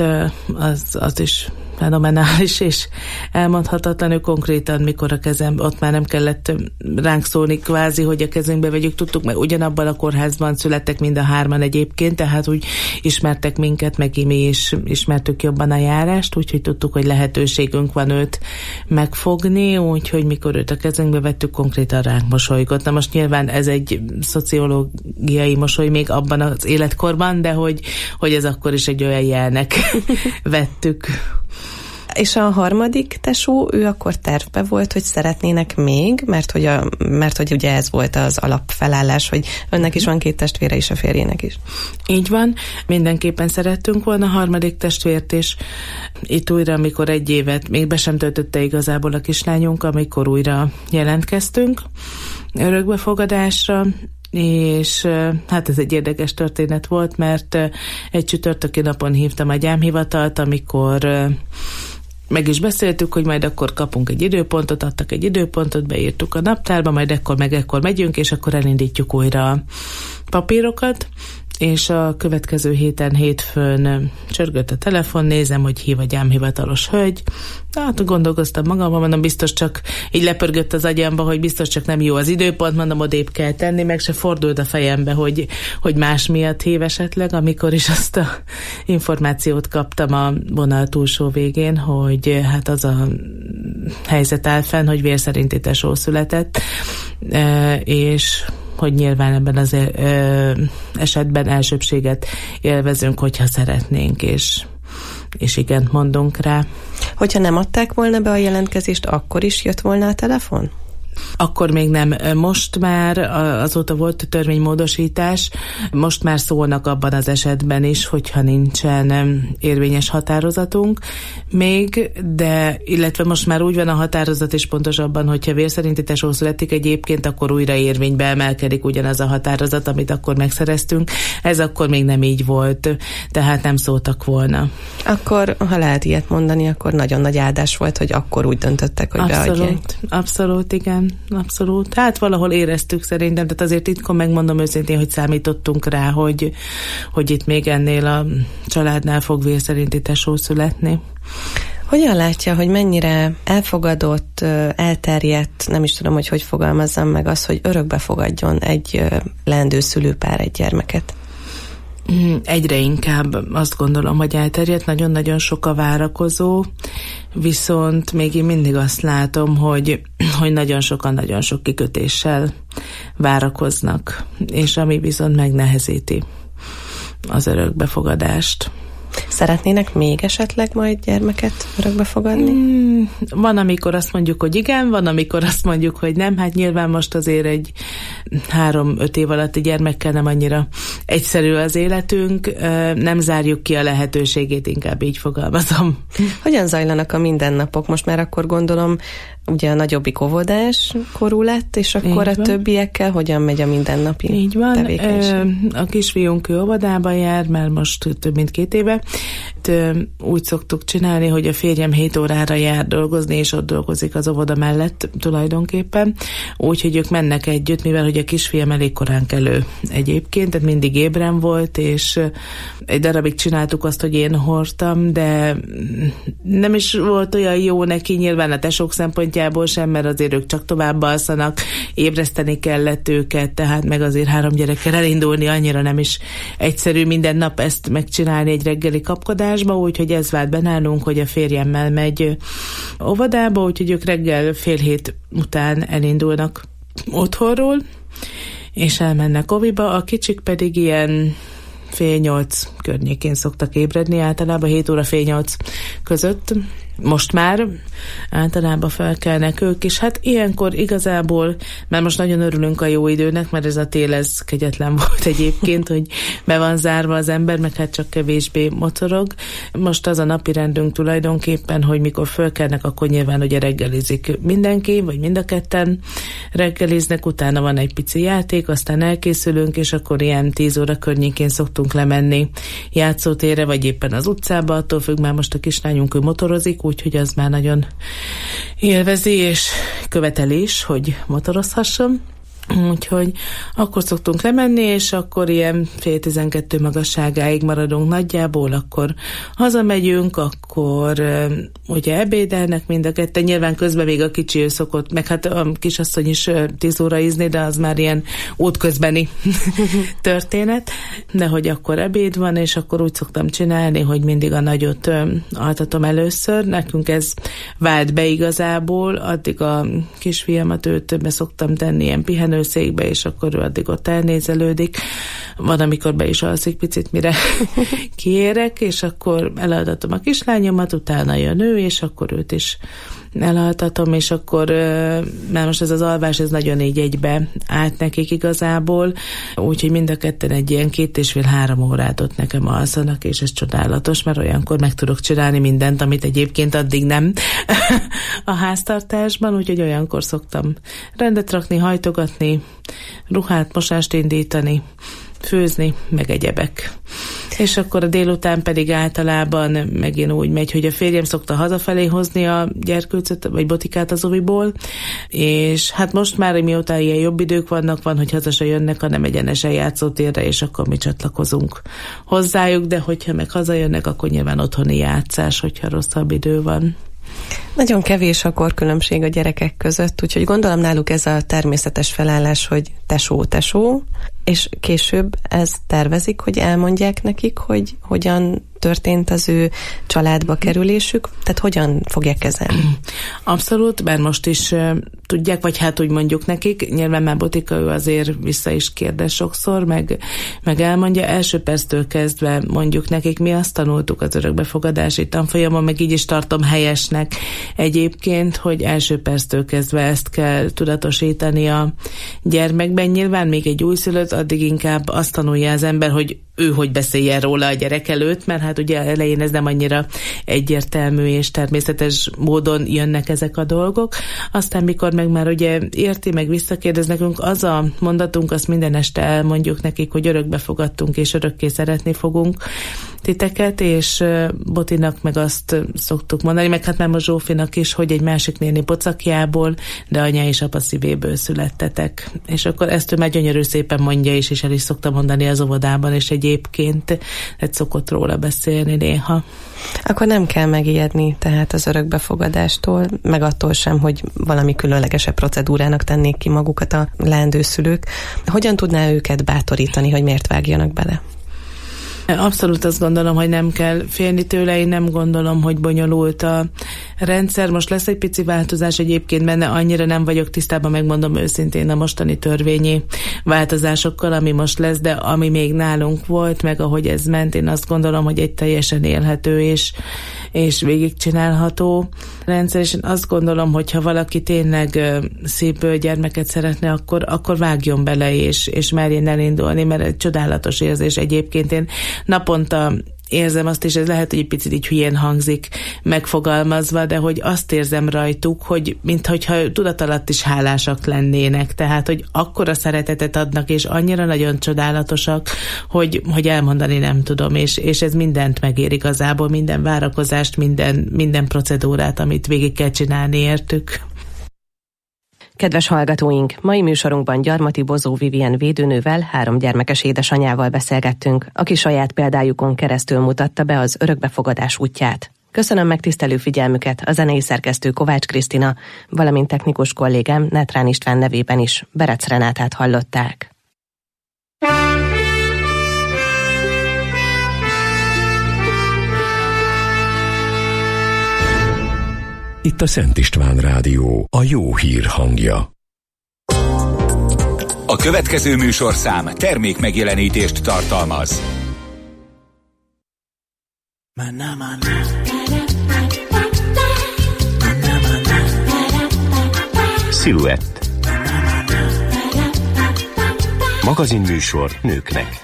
az is fenomenális, és elmondhatatlanul konkrétan, mikor a kezem, ott már nem kellett ránk szólni kvázi, hogy a kezünkbe vegyük, tudtuk, mert ugyanabban a kórházban születtek mind a 3 egyébként, tehát úgy ismertek minket, meg mi is ismertük jobban a járást, úgyhogy tudtuk, hogy lehetőségünk van őt megfogni, úgyhogy mikor őt a kezünkbe vettük, konkrétan ránk mosolygott. Na most nyilván ez egy szociológiai mosoly még abban az életkorban, de hogy ez akkor is egy olyan jelnek vettük. És a harmadik tesó, ő akkor tervbe volt, hogy szeretnének még, mert hogy ugye ez volt az alapfelállás, hogy önnek is van 2 testvére is, a férjének is. Így van, mindenképpen szerettünk volna a harmadik testvért is. Itt újra, amikor 1 évet még be sem töltötte igazából a kislányunk, amikor újra jelentkeztünk örökbefogadásra, és hát ez egy érdekes történet volt, mert egy csütörtöki napon hívtam a gyámhivatalt, amikor meg is beszéltük, hogy majd akkor kapunk egy időpontot, adtak egy időpontot, beírtuk a naptárba, majd ekkor megyünk, és akkor elindítjuk újra a papírokat, és a következő hétfőn csörgött a telefon, nézem, hogy hív a gyámhivatalos hölgy. Hát gondolkoztam magamban, mondom, biztos csak így lepörgött az agyamba, hogy biztos csak nem jó az időpont, mondom, odébb kell tenni, meg se fordult a fejembe, hogy más miatt hív esetleg, amikor is azt a információt kaptam a vonal túlsó végén, hogy hát az a helyzet áll fenn, hogy vérszerinti tesó született, és hogy nyilván ebben az esetben elsőbbséget élvezünk, hogyha szeretnénk, és és igent mondunk rá. Hogyha nem adták volna be a jelentkezést, akkor is jött volna a telefon? Akkor még nem. Most már azóta volt törvénymódosítás, most már szólnak abban az esetben is, hogyha nincsen érvényes határozatunk még, de illetve most már úgy van a határozat is pontosabban, hogyha vérszerinti tesó születik egyébként, akkor újra érvénybe emelkedik ugyanaz a határozat, amit akkor megszereztünk. Ez akkor még nem így volt, tehát nem szóltak volna. Akkor, ha lehet ilyet mondani, akkor nagyon nagy áldás volt, hogy akkor úgy döntöttek, hogy beadják. Abszolút, igen. Abszolút. Hát valahol éreztük szerintem, tehát azért titkon megmondom őszintén, hogy számítottunk rá, hogy itt még ennél a családnál fog vérszerinti tesó születni. Hogyan látja, hogy mennyire elfogadott, elterjedt, nem is tudom, hogy fogalmazzam meg az, hogy örökbe fogadjon egy leendő szülőpár egy gyermeket? Egyre inkább azt gondolom, hogy elterjedt, nagyon-nagyon sok a várakozó, viszont még én mindig azt látom, hogy nagyon sokan nagyon sok kikötéssel várakoznak, és ami viszont megnehezíti az örökbefogadást. Szeretnének még esetleg majd gyermeket örökbe fogadni? Van, amikor azt mondjuk, hogy igen, van, amikor azt mondjuk, hogy nem. Hát nyilván most azért egy 3-5 év alatti gyermekkel nem annyira egyszerű az életünk, nem zárjuk ki a lehetőségét, inkább így fogalmazom. Hogyan zajlanak a mindennapok? Most már akkor gondolom, ugye a nagyobbik óvodás korú lett, és akkor a többiekkel hogyan megy a mindennapi így van. tevékenység? A kisfiunk óvodába jár, már most több mint 2 éve. Úgy szoktuk csinálni, hogy a férjem 7 órára jár dolgozni, és ott dolgozik az óvoda mellett tulajdonképpen. Úgyhogy ők mennek együtt, mivel hogy a kisfiam elég korán kelő egyébként, tehát mindig ébren volt, és egy darabig csináltuk azt, hogy én hordtam, de nem is volt olyan jó neki nyilván a tesók szempontjából sem, mert azért ők csak tovább alszanak, ébreszteni kellett őket, tehát meg azért 3 gyerekkel elindulni annyira nem is egyszerű minden nap ezt megcsinálni egy reggeli kapkodásba, úgyhogy ez vált be nálunk, hogy a férjemmel megy óvodába, úgyhogy ők reggel 6:30 után elindulnak otthonról, és elmennek oviba, a kicsik pedig ilyen 7:30 környékén szoktak ébredni, általában 7 óra 7:30 között. Most már általában felkelnek ők, és hát ilyenkor igazából, mert most nagyon örülünk a jó időnek, mert ez a tél, ez kegyetlen volt egyébként, hogy be van zárva az ember, meg hát csak kevésbé mocorog. Most az a napi rendünk tulajdonképpen, hogy mikor felkelnek, akkor nyilván ugye reggelizik mindenki, vagy mind a ketten reggeliznek, utána van egy pici játék, aztán elkészülünk, és akkor ilyen 10 óra környékén szoktunk lemenni játszótérre, vagy éppen az utcába, attól függ, már most a kislányunk ő motorozik, úgyhogy az már nagyon élvezi, és követeli is, hogy motorozhasson. Úgyhogy akkor szoktunk lemenni, és akkor ilyen 11:30 magasságáig maradunk nagyjából, akkor hazamegyünk, akkor ugye ebédelnek mind a ketten, nyilván közben még a kicsi ő szokott, meg hát a kisasszony is 10 óra ízni, de az már ilyen útközbeni történet, de hogy akkor ebéd van, és akkor úgy szoktam csinálni, hogy mindig a nagyot altatom először, nekünk ez vált be igazából, addig a kisfiamat őt be szoktam tenni ilyen pihenőszékbe, és akkor ő addig ott elnézelődik. Van, amikor be is alszik picit, mire kiérek, és akkor elaltatom a kislányomat, utána jön ő, és akkor őt is elaltatom, és akkor, mert most ez az alvás, ez nagyon így egybe állt nekik igazából, úgyhogy mind a ketten egy ilyen 2,5-3 órát ott nekem alszanak, és ez csodálatos, mert olyankor meg tudok csinálni mindent, amit egyébként addig nem a háztartásban, úgyhogy olyankor szoktam rendet rakni, hajtogatni, ruhát, mosást indítani, főzni, meg egyebek. És akkor a délután pedig általában megint úgy megy, hogy a férjem szokta hazafelé hozni a gyerkőcöt, vagy botikát az oviból, és hát most már, mióta ilyen jobb idők vannak, van, hogy haza se jönnek, hanem egyenesen játszótérre, és akkor mi csatlakozunk hozzájuk, de hogyha meg hazajönnek, akkor nyilván otthoni játszás, hogyha rosszabb idő van. Nagyon kevés a korkülönbség a gyerekek között, úgyhogy gondolom náluk ez a természetes felállás, hogy tesó, és később ezt tervezik, hogy elmondják nekik, hogy hogyan történt az ő családba kerülésük, tehát hogyan fogják kezelni? Abszolút, mert most is tudják, vagy hát úgy mondjuk nekik, nyilván már Botika ő azért vissza is kérdez sokszor, meg elmondja, első perctől kezdve mondjuk nekik, mi azt tanultuk az örökbefogadási tanfolyamon, meg így is tartom helyesnek egyébként, hogy első perctől kezdve ezt kell tudatosítani a gyermekben. Nyilván még egy újszülött, addig inkább azt tanulja az ember, hogy ő hogy beszéljen róla a gyerek előtt, mert hát ugye elején ez nem annyira egyértelmű és természetes módon jönnek ezek a dolgok. Aztán mikor meg már ugye érti, meg visszakérdez nekünk, az a mondatunk, azt minden este elmondjuk nekik, hogy örökbe fogadtunk és örökké szeretni fogunk titeket, és Botinak meg azt szoktuk mondani, meg hát már most Zsófinak is, hogy egy másik néni pocakjából, de anya és apa szívéből születtetek. És akkor ezt ő már gyönyörű szépen mondja is, és el is szokta mondani az óvodában, és egyébként szokott róla beszélni néha. Akkor nem kell megijedni tehát az örökbefogadástól, meg attól sem, hogy valami különlegesebb procedúrának tennék ki magukat a leendő szülők. Hogyan tudná őket bátorítani, hogy miért vágjanak bele? Abszolút azt gondolom, hogy nem kell félni tőle, én nem gondolom, hogy bonyolult a rendszer. Most lesz egy pici változás egyébként benne, annyira nem vagyok tisztában, megmondom őszintén a mostani törvényi változásokkal, ami most lesz, de ami még nálunk volt, meg ahogy ez ment, én azt gondolom, hogy egy teljesen élhető és végigcsinálható rendszer, és én azt gondolom, hogy ha valaki tényleg szívből gyermeket szeretne, akkor vágjon bele, és merjen elindulni, mert egy csodálatos érzés egyébként. Én naponta érzem azt, és ez lehet, hogy egy picit így hülyén hangzik megfogalmazva, de hogy azt érzem rajtuk, hogy minthogyha tudatalatt is hálásak lennének, tehát, hogy akkora szeretetet adnak, és annyira nagyon csodálatosak, hogy elmondani nem tudom, és ez mindent megér igazából, minden várakozást, minden procedúrát, amit végig kell csinálni értük. Kedves hallgatóink, mai műsorunkban Gyarmati Bozó Vivien védőnővel, 3 gyermekes édesanyával beszélgettünk, aki saját példájukon keresztül mutatta be az örökbefogadás útját. Köszönöm megtisztelő figyelmüket a zenei szerkesztő Kovács Krisztina, valamint technikus kollégám Netrán István nevében is Berec Renátát hallották. Itt a Szent István Rádió, a jó hír hangja. A következő műsorszám termék megjelenítést tartalmaz. Sziluett. Magazinműsor nőknek.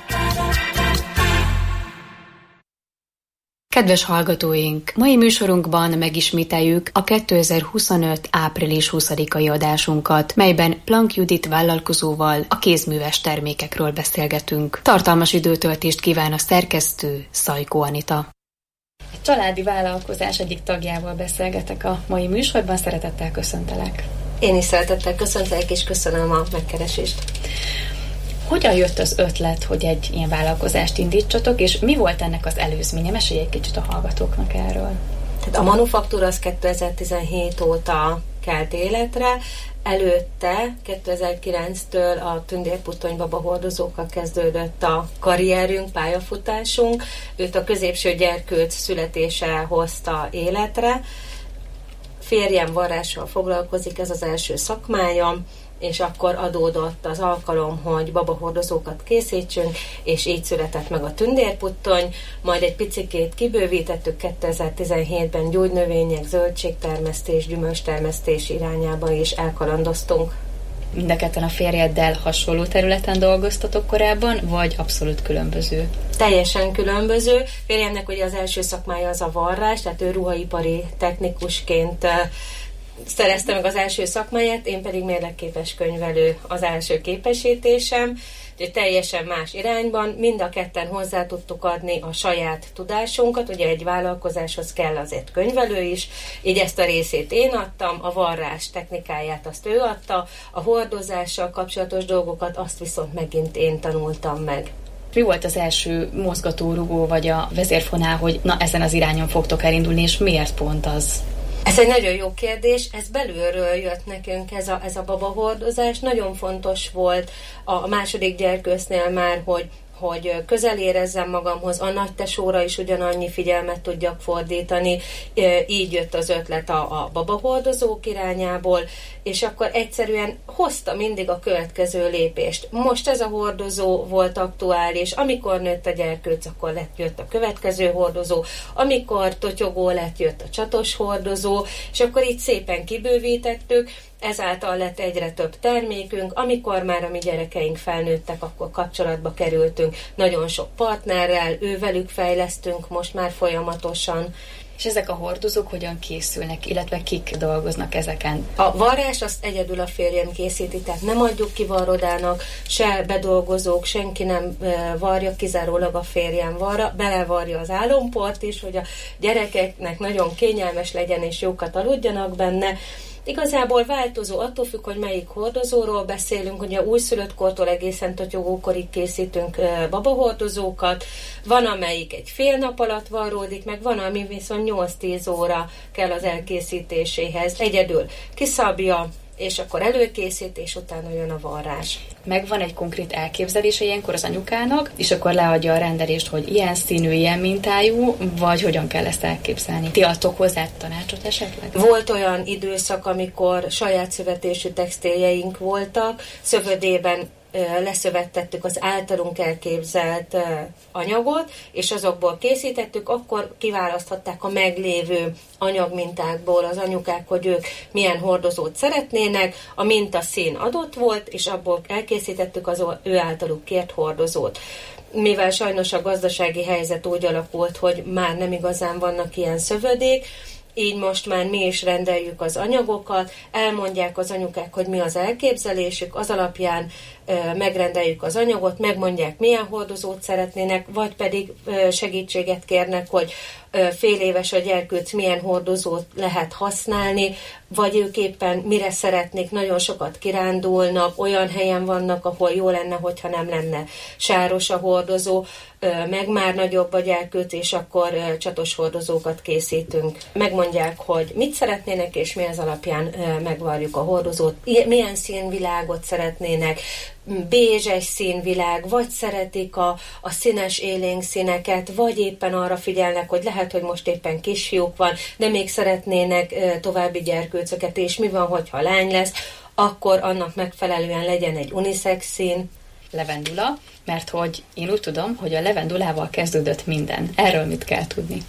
Kedves hallgatóink! Mai műsorunkban megismételjük a 2025. április 20-ai adásunkat, melyben Plank Judit vállalkozóval a kézműves termékekről beszélgetünk. Tartalmas időtöltést kíván a szerkesztő, Szajkó Anita. Egy családi vállalkozás egyik tagjával beszélgetek a mai műsorban, szeretettel köszöntelek. Én is szeretettel köszöntelek, és köszönöm a megkeresést. Hogyan jött az ötlet, hogy egy ilyen vállalkozást indítsatok, és mi volt ennek az előzménye? Mesélj egy kicsit a hallgatóknak erről. Tehát a manufaktúra az 2017 óta kelt életre, előtte 2009-től a tündérputtony babahordozókkal kezdődött a karrierünk, pályafutásunk. Őt a középső gyerkőc születése hozta életre. Férjem varrással foglalkozik, ez az első szakmája, és akkor adódott az alkalom, hogy babahordozókat készítsünk, és így született meg a tündérputtony, majd egy picikét kibővítettük 2017-ben gyógynövények, zöldségtermesztés, gyümölcstermesztés irányába is elkalandoztunk. Mind a ketten a férjeddel hasonló területen dolgoztatok korábban, vagy abszolút különböző? Teljesen különböző. Férjemnek ugye az első szakmája az a varrás, tehát ő ruhaipari technikusként szerezte meg az első szakmáját, én pedig mérlekképes könyvelő az első képesítésem, úgyhogy teljesen más irányban. Mind a ketten hozzá tudtuk adni a saját tudásunkat, ugye egy vállalkozáshoz kell azért könyvelő is, így ezt a részét én adtam, a varrás technikáját azt ő adta, a hordozással kapcsolatos dolgokat azt viszont megint én tanultam meg. Mi volt az első mozgatórugó vagy a vezérfonál, hogy na ezen az irányon fogtok elindulni, és miért pont az? Ez egy nagyon jó kérdés, ez belülről jött nekünk ez a babahordozás. Nagyon fontos volt a második gyerkőcnél már, hogy közel érezzem magamhoz, a nagytesóra is ugyanannyi figyelmet tudjak fordítani. Így jött az ötlet a babahordozók irányából, és akkor egyszerűen hozta mindig a következő lépést. Most ez a hordozó volt aktuális, amikor nőtt a gyerkőc, akkor jött a következő hordozó, amikor totyogó lett, jött a csatos hordozó, és akkor így szépen kibővítettük, ezáltal lett egyre több termékünk. Amikor már a mi gyerekeink felnőttek, akkor kapcsolatba kerültünk nagyon sok partnerrel, ővelük fejlesztünk most már folyamatosan. És ezek a hordozók hogyan készülnek, illetve kik dolgoznak ezeken? A varrás azt egyedül a férjem készíti, tehát nem adjuk ki varrodának, se bedolgozók, senki nem varja, kizárólag a férjem varra, belevarja az álomport is, hogy a gyerekeknek nagyon kényelmes legyen és jókat aludjanak benne. Igazából változó, attól függ, hogy melyik hordozóról beszélünk, hogy a újszülött-kortól egészen totyogókorig készítünk babahordozókat, van amelyik egy fél nap alatt varródik, meg van, ami viszont 8-10 óra kell az elkészítéséhez. Egyedül kiszabja, és akkor előkészítés, utána jön a varrás. Megvan egy konkrét elképzelése ilyenkor az anyukának, és akkor leadja a rendelést, hogy ilyen színű, ilyen mintájú, vagy hogyan kell ezt elképzelni? Ti adtok hozzá tanácsot esetleg? Volt olyan időszak, amikor saját szövetésű textiljeink voltak, szövödében leszövettettük az általunk elképzelt anyagot, és azokból készítettük, akkor kiválaszthatták a meglévő anyagmintákból az anyukák, hogy ők milyen hordozót szeretnének, a mintaszín adott volt, és abból elkészítettük az ő általuk kért hordozót. Mivel sajnos a gazdasági helyzet úgy alakult, hogy már nem igazán vannak ilyen szövödék, így most már mi is rendeljük az anyagokat, elmondják az anyukák, hogy mi az elképzelésük, az alapján megrendeljük az anyagot, megmondják, milyen hordozót szeretnének, vagy pedig segítséget kérnek, hogy fél éves a gyerkőc, milyen hordozót lehet használni, vagy ők éppen mire szeretnék, nagyon sokat kirándulnak, olyan helyen vannak, ahol jó lenne, hogyha nem lenne sáros a hordozó, meg már nagyobb a gyerkőc, és akkor csatos hordozókat készítünk. Megmondják, hogy mit szeretnének, és mi az alapján megvarjuk a hordozót, milyen színvilágot szeretnének, bézses színvilág, vagy szeretik a színes élénk színeket, vagy éppen arra figyelnek, hogy lehet, hogy most éppen kisfiúk van, de még szeretnének további gyerkőcöket, és mi van, hogyha lány lesz, akkor annak megfelelően legyen egy unisex szín. Levendula, mert hogy én úgy tudom, hogy a levendulával kezdődött minden. Erről mit kell tudni?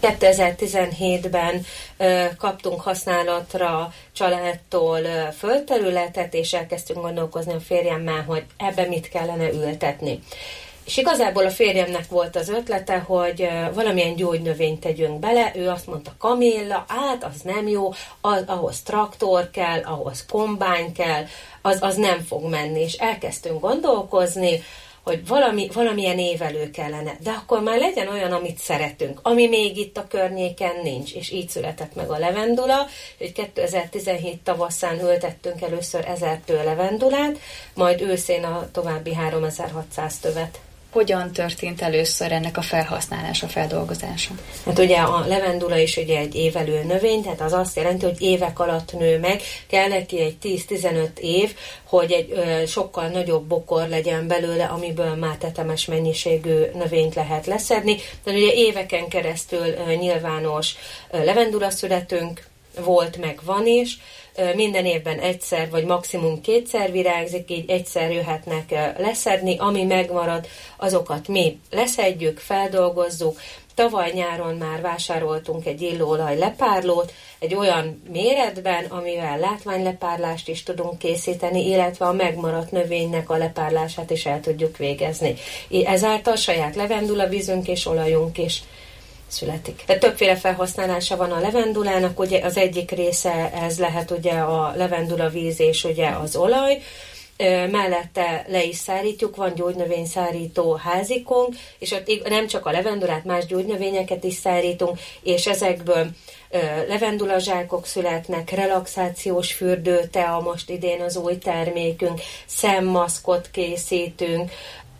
2017-ben kaptunk használatra családtól földterületet, és elkezdtünk gondolkozni a férjemmel, hogy ebbe mit kellene ültetni. És igazából a férjemnek volt az ötlete, hogy valamilyen gyógynövényt tegyünk bele, ő azt mondta, kamilla, az nem jó, ahhoz traktor kell, ahhoz kombány kell, az nem fog menni, és elkezdtünk gondolkozni, hogy valamilyen évelő kellene, de akkor már legyen olyan, amit szeretünk, ami még itt a környéken nincs, és így született meg a levendula, hogy 2017 tavaszán ültettünk először 1000 tő levendulát, majd őszén a további 3600 tövet. Hogyan történt először ennek a felhasználása, feldolgozása? Hát ugye a levendula is ugye egy évelő növény, tehát az azt jelenti, hogy évek alatt nő meg, kell neki egy 10-15 év, hogy egy sokkal nagyobb bokor legyen belőle, amiből már tetemes mennyiségű növényt lehet leszedni. Tehát ugye éveken keresztül nyilvános levendula születünk volt, meg van is, minden évben egyszer, vagy maximum kétszer virágzik, így egyszer jöhetnek leszedni, ami megmarad, azokat mi leszedjük, feldolgozzuk. Tavaly nyáron már vásároltunk egy illóolaj lepárlót, egy olyan méretben, amivel látványlepárlást is tudunk készíteni, illetve a megmaradt növénynek a lepárlását is el tudjuk végezni. Ezáltal saját levendula vízünk és olajunk is születik. De többféle felhasználása van a levendulának, ugye az egyik része ez lehet ugye a levendula víz és ugye az olaj, mellette le is szárítjuk, van gyógynövényszárító házikunk, és ott nem csak a levendulát, más gyógynövényeket is szárítunk, és ezekből levendulazsákok születnek, relaxációs fürdő, tea most idén az új termékünk, szemmaszkot készítünk,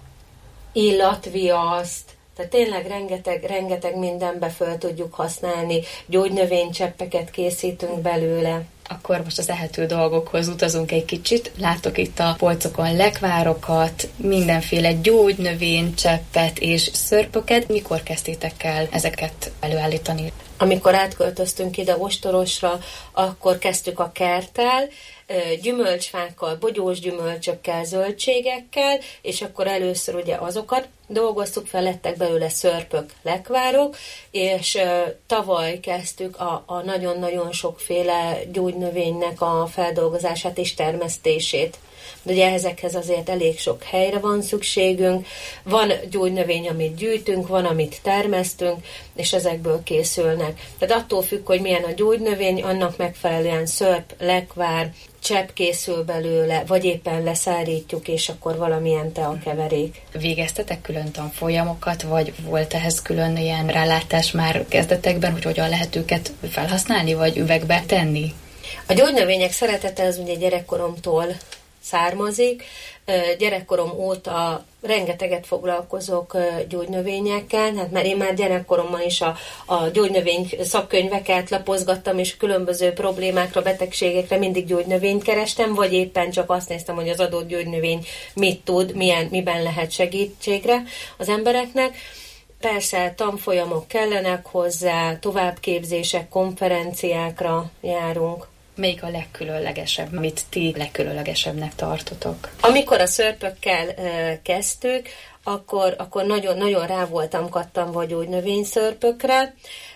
illatviaszt, tehát tényleg rengeteg mindenbe föl tudjuk használni, gyógynövénycseppeket készítünk belőle. Akkor most az ehető dolgokhoz utazunk egy kicsit. Látok itt a polcokon lekvárokat, mindenféle gyógynövény, cseppet és szörpöket. Mikor kezdtétek el ezeket előállítani? Amikor átköltöztünk ide Ostorosra, akkor kezdtük a kerttel, gyümölcsfákkal, bogyós gyümölcsökkel, zöldségekkel, és akkor először ugye azokat dolgoztuk fel, lettek belőle szörpök, lekvárok, és tavaly kezdtük a nagyon-nagyon sokféle gyógynövénynek a feldolgozását és termesztését. De ugye ezekhez azért elég sok helyre van szükségünk. Van gyógynövény, amit gyűjtünk, van, amit termesztünk, és ezekből készülnek. Tehát attól függ, hogy milyen a gyógynövény, annak megfelelően szörp, lekvár, csepp készül belőle, vagy éppen leszárítjuk, és akkor valamilyen teakeverék. Végeztetek külön tanfolyamokat, vagy volt ehhez külön ilyen rálátás már kezdetekben, hogy hogyan lehet őket felhasználni, vagy üvegbe tenni? A gyógynövények szeretete az ugye gyerekkoromtól származik. Gyerekkorom óta rengeteget foglalkozok gyógynövényekkel, hát mert én már gyerekkoromban is a gyógynövény szakkönyveket lapozgattam, és különböző problémákra, betegségekre mindig gyógynövényt kerestem, vagy éppen csak azt néztem, hogy az adott gyógynövény mit tud, miben lehet segítségre az embereknek. Persze tanfolyamok kellenek hozzá, továbbképzések, konferenciákra járunk. Melyik a legkülönlegesebb, amit ti legkülönlegesebbnek tartotok? Amikor a szörpökkel kezdtük, akkor nagyon rá voltam kattanva a gyógynövényszörpökre.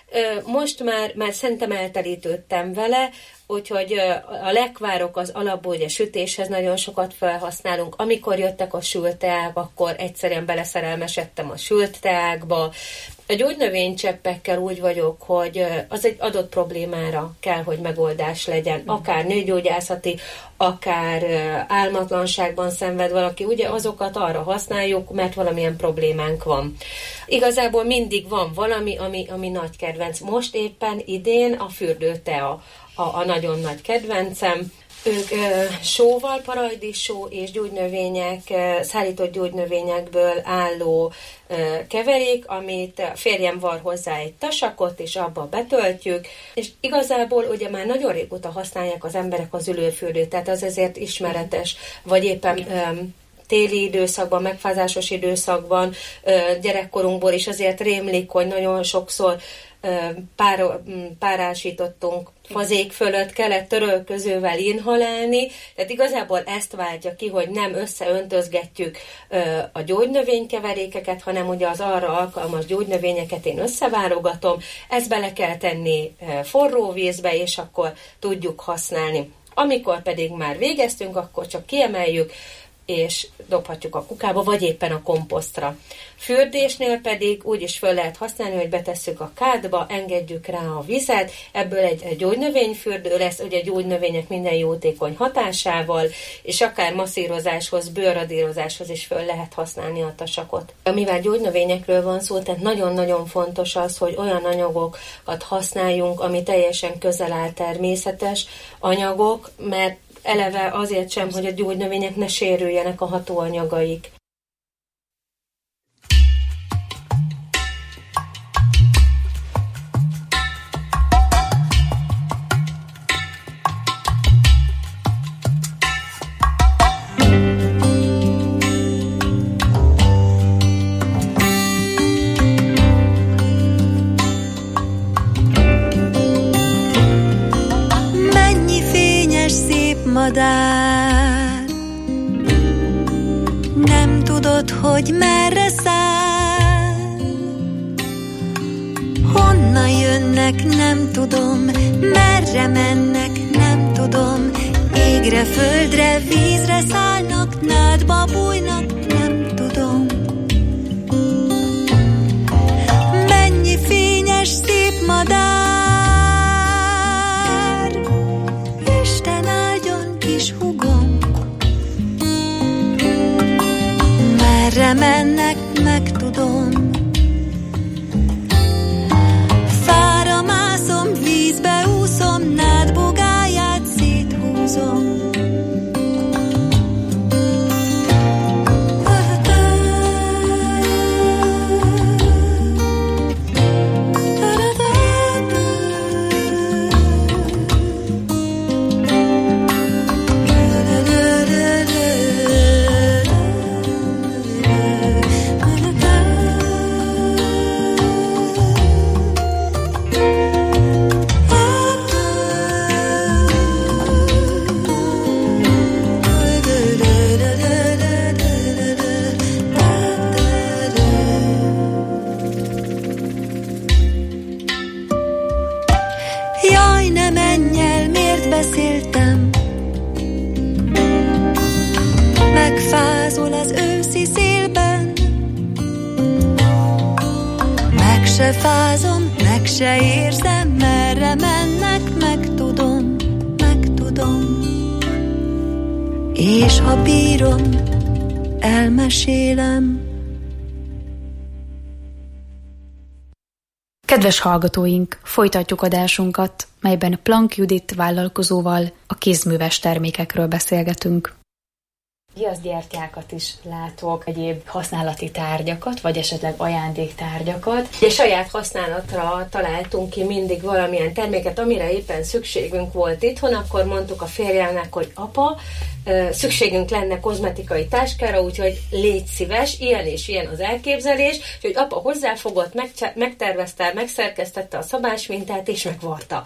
Most már szerintem eltelítődtem vele, úgyhogy a lekvárok az alapból ugye sütéshez nagyon sokat felhasználunk. Amikor jöttek a sült teák, akkor egyszerűen beleszerelmesedtem a sült teákba. A gyógynövénycseppekkel úgy vagyok, hogy az egy adott problémára kell, hogy megoldás legyen. Akár nőgyógyászati, akár álmatlanságban szenved valaki, ugye azokat arra használjuk, mert valamilyen problémánk van. Igazából mindig van valami, ami nagy kedvenc. Most éppen idén a fürdőtea a nagyon nagy kedvencem. Ők sóval, paradicsó és gyógynövények, szállított gyógynövényekből álló keverék, amit a férjem var hozzá egy tasakot, és abba betöltjük, és igazából ugye már nagyon régóta használják az emberek az ülőfürdőt, tehát az ezért ismeretes, vagy éppen téli időszakban, megfázásos időszakban, gyerekkorunkból is azért rémlik, hogy nagyon sokszor párásítottunk fazék fölött, kellett törölközővel inhalálni, tehát igazából ezt váltja ki, hogy nem összeöntözgetjük a gyógynövénykeverékeket, hanem ugye az arra alkalmas gyógynövényeket én összeválogatom, ezt bele kell tenni forró vízbe, és akkor tudjuk használni. Amikor pedig már végeztünk, akkor csak kiemeljük, és dobhatjuk a kukába, vagy éppen a komposztra. Fürdésnél pedig úgy is föl lehet használni, hogy betesszük a kádba, engedjük rá a vizet, ebből egy gyógynövényfürdő lesz, ugye gyógynövények minden jótékony hatásával, és akár masszírozáshoz, bőrradírozáshoz is föl lehet használni a tasakot. Mivel gyógynövényekről van szó, tehát nagyon-nagyon fontos az, hogy olyan anyagokat használjunk, ami teljesen közel áll természetes anyagok, mert eleve azért sem, hogy a gyógynövények ne sérüljenek a hatóanyagaik. Madár, nem tudod, hogy merre száll, honnan jönnek, nem tudom, merre mennek, nem tudom, égre, földre, vízre szállnak, nádba bújnak, nem tudom. Mennyi fényes, szép madár, Isten áldjon kis hugom. Merre mennek, megtudom. Fára mászom, vízbe úszom, nád bogáját széthúzom. se fázom, meg se érzem, merre mennek, megtudom, és ha bírom, elmesélem. Kedves hallgatóink, folytatjuk adásunkat, melyben Plank Judit vállalkozóval a kézműves termékekről beszélgetünk. Viaszgyertyákat is látok, egyéb használati tárgyakat, vagy esetleg ajándéktárgyakat. Ugye saját használatra találtunk ki mindig valamilyen terméket, amire éppen szükségünk volt itthon, akkor mondtuk a férjemnek, hogy apa, szükségünk lenne kozmetikai táskára, úgyhogy légy szíves, ilyen és ilyen az elképzelés, hogy apa hozzáfogott, megtervezte, megszerkesztette a szabásmintát, és megvarta.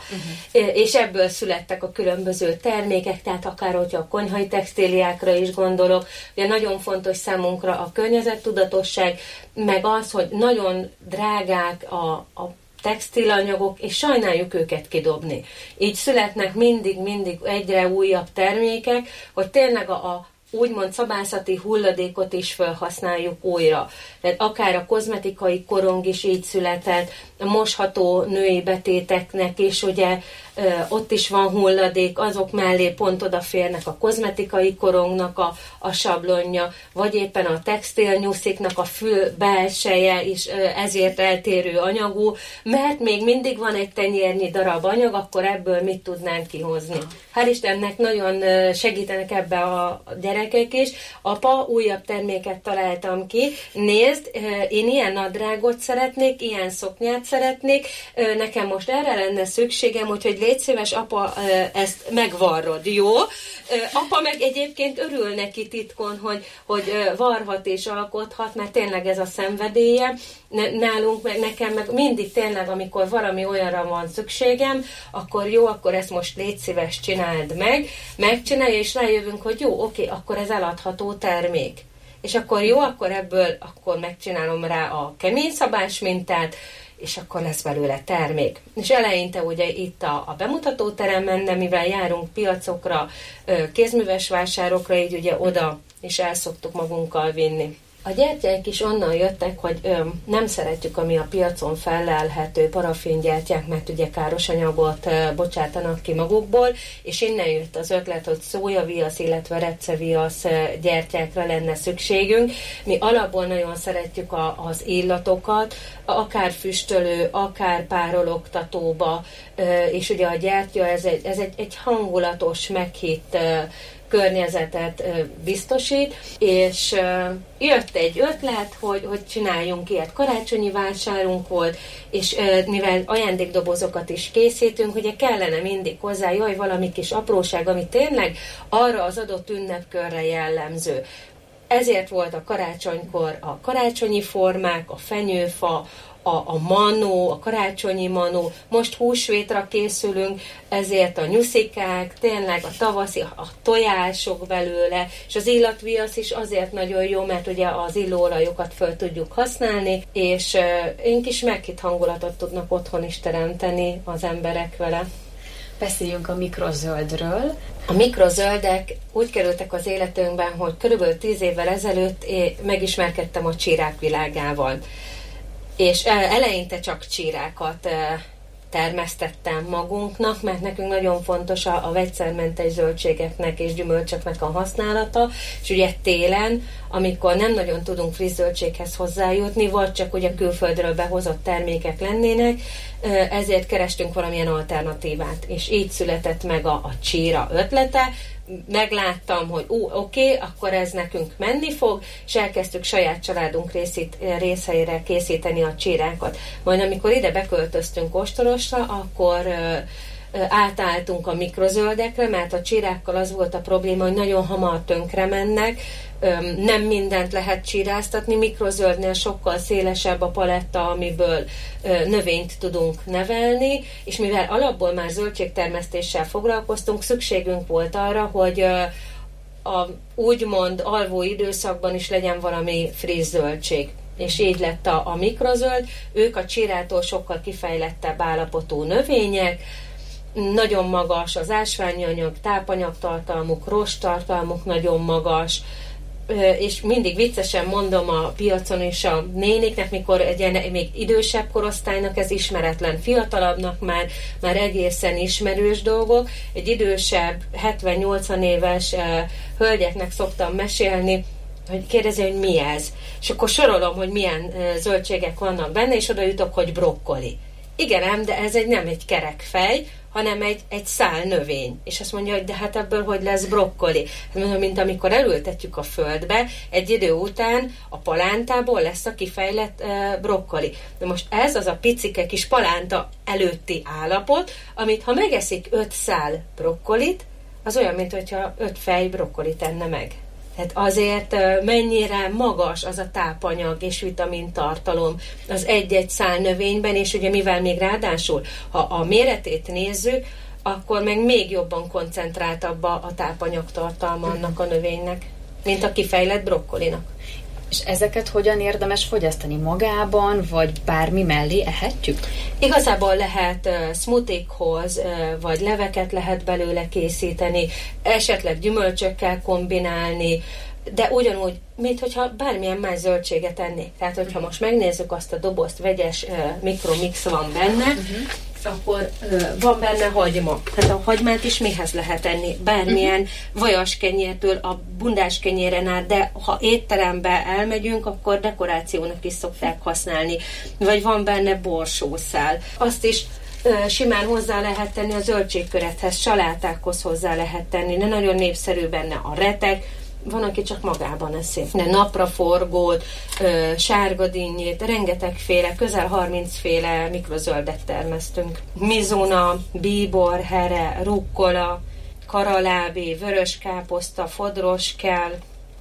És ebből születtek a különböző termékek, tehát akár hogyha a konyhai textíliákra is gondolok, ugye nagyon fontos számunkra a környezettudatosság, meg az, hogy nagyon drágák a textilanyagok, és sajnáljuk őket kidobni. Így születnek mindig egyre újabb termékek, hogy tényleg a úgymond szabászati hulladékot is felhasználjuk újra. Tehát akár a kozmetikai korong is így született, a mosható női betéteknek is ugye ott is van hulladék, azok mellé pont odaférnek a kozmetikai korongnak a sablonja, vagy éppen a textilnyusziknak a fül belseje is ezért eltérő anyagú, mert még mindig van egy tenyérnyi darab anyag, akkor ebből mit tudnánk kihozni. Hál' Istennek nagyon segítenek ebbe a gyerekek is. Apa, újabb terméket találtam ki, nézd, én ilyen nadrágot szeretnék, ilyen szoknyát szeretnék, nekem most erre lenne szükségem, úgyhogy légy szíves, apa, ezt megvarrod, jó? Apa meg egyébként örül neki titkon, hogy varhat és alkothat, mert tényleg ez a szenvedélye. Nálunk, meg nekem meg mindig tényleg, amikor valami olyanra van szükségem, akkor jó, akkor ezt most légy szíves, csináld meg, megcsinálja, és rájövünk, hogy jó, oké, akkor ez eladható termék. És akkor jó, akkor ebből akkor megcsinálom rá a kemény szabás mintát, és akkor lesz belőle termék. És eleinte ugye itt a bemutatóteremben, de mivel járunk piacokra, kézműves vásárokra, így ugye oda is el szoktuk magunkkal vinni. A gyertyák is onnan jöttek, hogy nem szeretjük, ami a piacon fellelhető parafingyertyák, mert ugye káros anyagot bocsátanak ki magukból, és innen jött az ötlet, hogy szójaviasz, illetve repceviasz gyertyákra lenne szükségünk. Mi alapból nagyon szeretjük az illatokat, akár füstölő, akár párologtatóba, és ugye a gyertya ez egy hangulatos, meghitt környezetet biztosít, és jött egy ötlet, hogy csináljunk ilyet. Karácsonyi vásárunk volt, és mivel ajándékdobozokat is készítünk, ugye kellene mindig hozzá, valami kis apróság, ami tényleg arra az adott ünnepkörre jellemző. Ezért volt a karácsonykor a karácsonyi formák, a fenyőfa, a manó, a karácsonyi manó, most húsvétra készülünk, ezért a nyuszikák, tényleg a tavaszi, a tojások belőle, és az illatviasz is azért nagyon jó, mert ugye az illóolajokat föl tudjuk használni, és én kis meghitt hangulatot tudnak otthon is teremteni az emberek vele. Beszéljünk a mikrozöldről. A mikrozöldek úgy kerültek az életünkben, hogy körülbelül 10 évvel ezelőtt megismerkedtem a csírák világával. És eleinte csak csírákat termesztettem magunknak, mert nekünk nagyon fontos a vegyszermentes zöldségeknek és gyümölcsöknek a használata, és ugye télen, amikor nem nagyon tudunk friss zöldséghez hozzájutni, vagy csak ugye külföldről behozott termékek lennének, ezért kerestünk valamilyen alternatívát, és így született meg a csíra ötlete. Megláttam, hogy oké, akkor ez nekünk menni fog, és elkezdtük saját családunk részeire készíteni a csírákat. Majd amikor ide beköltöztünk Ostorosra, akkor átálltunk a mikrozöldekre, mert a csírákkal az volt a probléma, hogy nagyon hamar tönkre mennek, nem mindent lehet csíráztatni, mikrozöldnél sokkal szélesebb a paletta, amiből növényt tudunk nevelni, és mivel alapból már zöldségtermesztéssel foglalkoztunk, szükségünk volt arra, hogy a úgymond alvó időszakban is legyen valami friss zöldség. És így lett a mikrozöld, ők a csírától sokkal kifejlettebb állapotú növények, nagyon magas az ásványi anyag, tápanyagtartalmuk, rosttartalmuk nagyon magas, és mindig viccesen mondom a piacon és a néniknek, mikor egy még idősebb korosztálynak ez ismeretlen, fiatalabbnak már egészen ismerős dolgok. Egy idősebb, 70-80 éves hölgyeknek szoktam mesélni, hogy kérdezi, hogy mi ez. És akkor sorolom, hogy milyen zöldségek vannak benne, és oda jutok, hogy brokkoli. Igen ám, de ez nem egy kerek fej, hanem egy szál növény. És azt mondja, hogy de hát ebből hogy lesz brokkoli? Hát, mint amikor elültetjük a földbe, egy idő után a palántából lesz a kifejlett brokkoli. De most ez az a picike kis palánta előtti állapot, amit ha megeszik 5 szál brokkolit, az olyan, mint hogyha 5 fej brokkolit enne meg. Tehát azért mennyire magas az a tápanyag és vitamintartalom az egy-egy szál növényben, és ugye mivel még ráadásul, ha a méretét nézzük, akkor meg még jobban koncentráltabb a tápanyagtartalma annak a növénynek, mint a kifejlett brokkolinak. És ezeket hogyan érdemes fogyasztani? Magában, vagy bármi mellé ehetjük? Igazából lehet smoothie-hoz, vagy leveket lehet belőle készíteni, esetleg gyümölcsökkel kombinálni, de ugyanúgy, mint hogyha bármilyen más zöldséget ennék. Tehát, hogyha most megnézzük azt a dobozt, vegyes mikromix van benne, akkor van benne hagyma. Hát a hagymát is mihez lehet enni? Bármilyen vajaskenyértől a bundáskenyéren át, de ha étterembe elmegyünk, akkor dekorációnak is szokták használni. Vagy van benne borsószál. Azt is simán hozzá lehet tenni a zöldségkörethez, salátákhoz hozzá lehet tenni, de nagyon népszerű benne a retek, van, aki csak magában eszi. De napraforgót, sárgadinnyét, rengetegféle, közel 30 féle mikrozöldet termesztünk. Mizuna, bíbor, here, rukkola, karalábi, vöröskáposzta, fodroskel,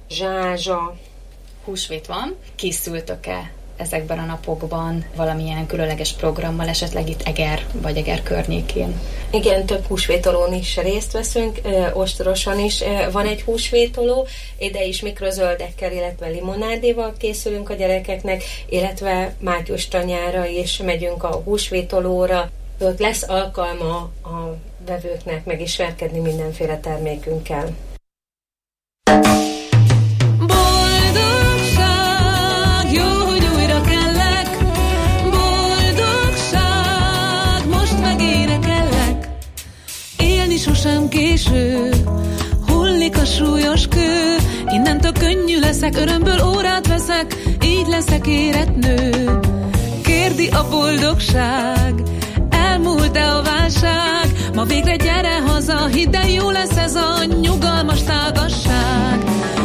zsázsa. Húsvét van. Készültök-e ezekben a napokban valamilyen különleges programmal, esetleg itt Eger vagy Eger környékén? Igen, több húsvétolón is részt veszünk, ostorosan is van egy húsvétoló, ide is mikrozöldekkel, illetve limonádéval készülünk a gyerekeknek, illetve május tanyára is megyünk a húsvétolóra. Ott lesz alkalma a vevőknek megismerkedni mindenféle termékünkkel. Sosem késő, hullik a súlyos kő, innentől könnyű leszek, örömből órát veszek, így leszek érett nő. Kérdi a boldogság, elmúlt-e a válság, ma végre gyere haza, hidd el, jó lesz ez a nyugalmas tágasság.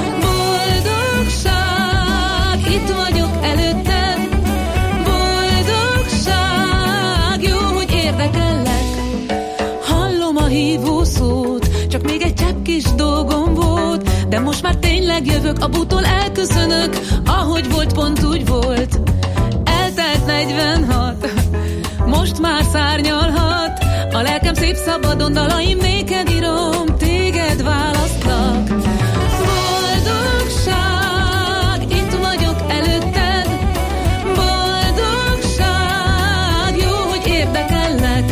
Boldogság, itt vagyok előtted, boldogság, jó, hogy érdekellek. A hívó szót, csak még egy csepp kis dolgom volt, de most már tényleg jövök, a bútól elköszönök, ahogy volt, pont úgy volt. Eltelt 46, most már szárnyalhat, a lelkem szép szabadon, dalaim néked írom, téged választlak. Boldogság, itt vagyok előtted, boldogság, jó, hogy érdekellek.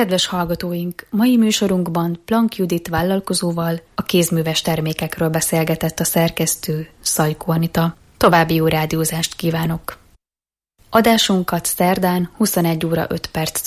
Kedves hallgatóink, mai műsorunkban Plank Judit vállalkozóval a kézműves termékekről beszélgetett a szerkesztő, Szajkó Anita. További jó rádiózást kívánok! Adásunkat szerdán 21 óra 5 perc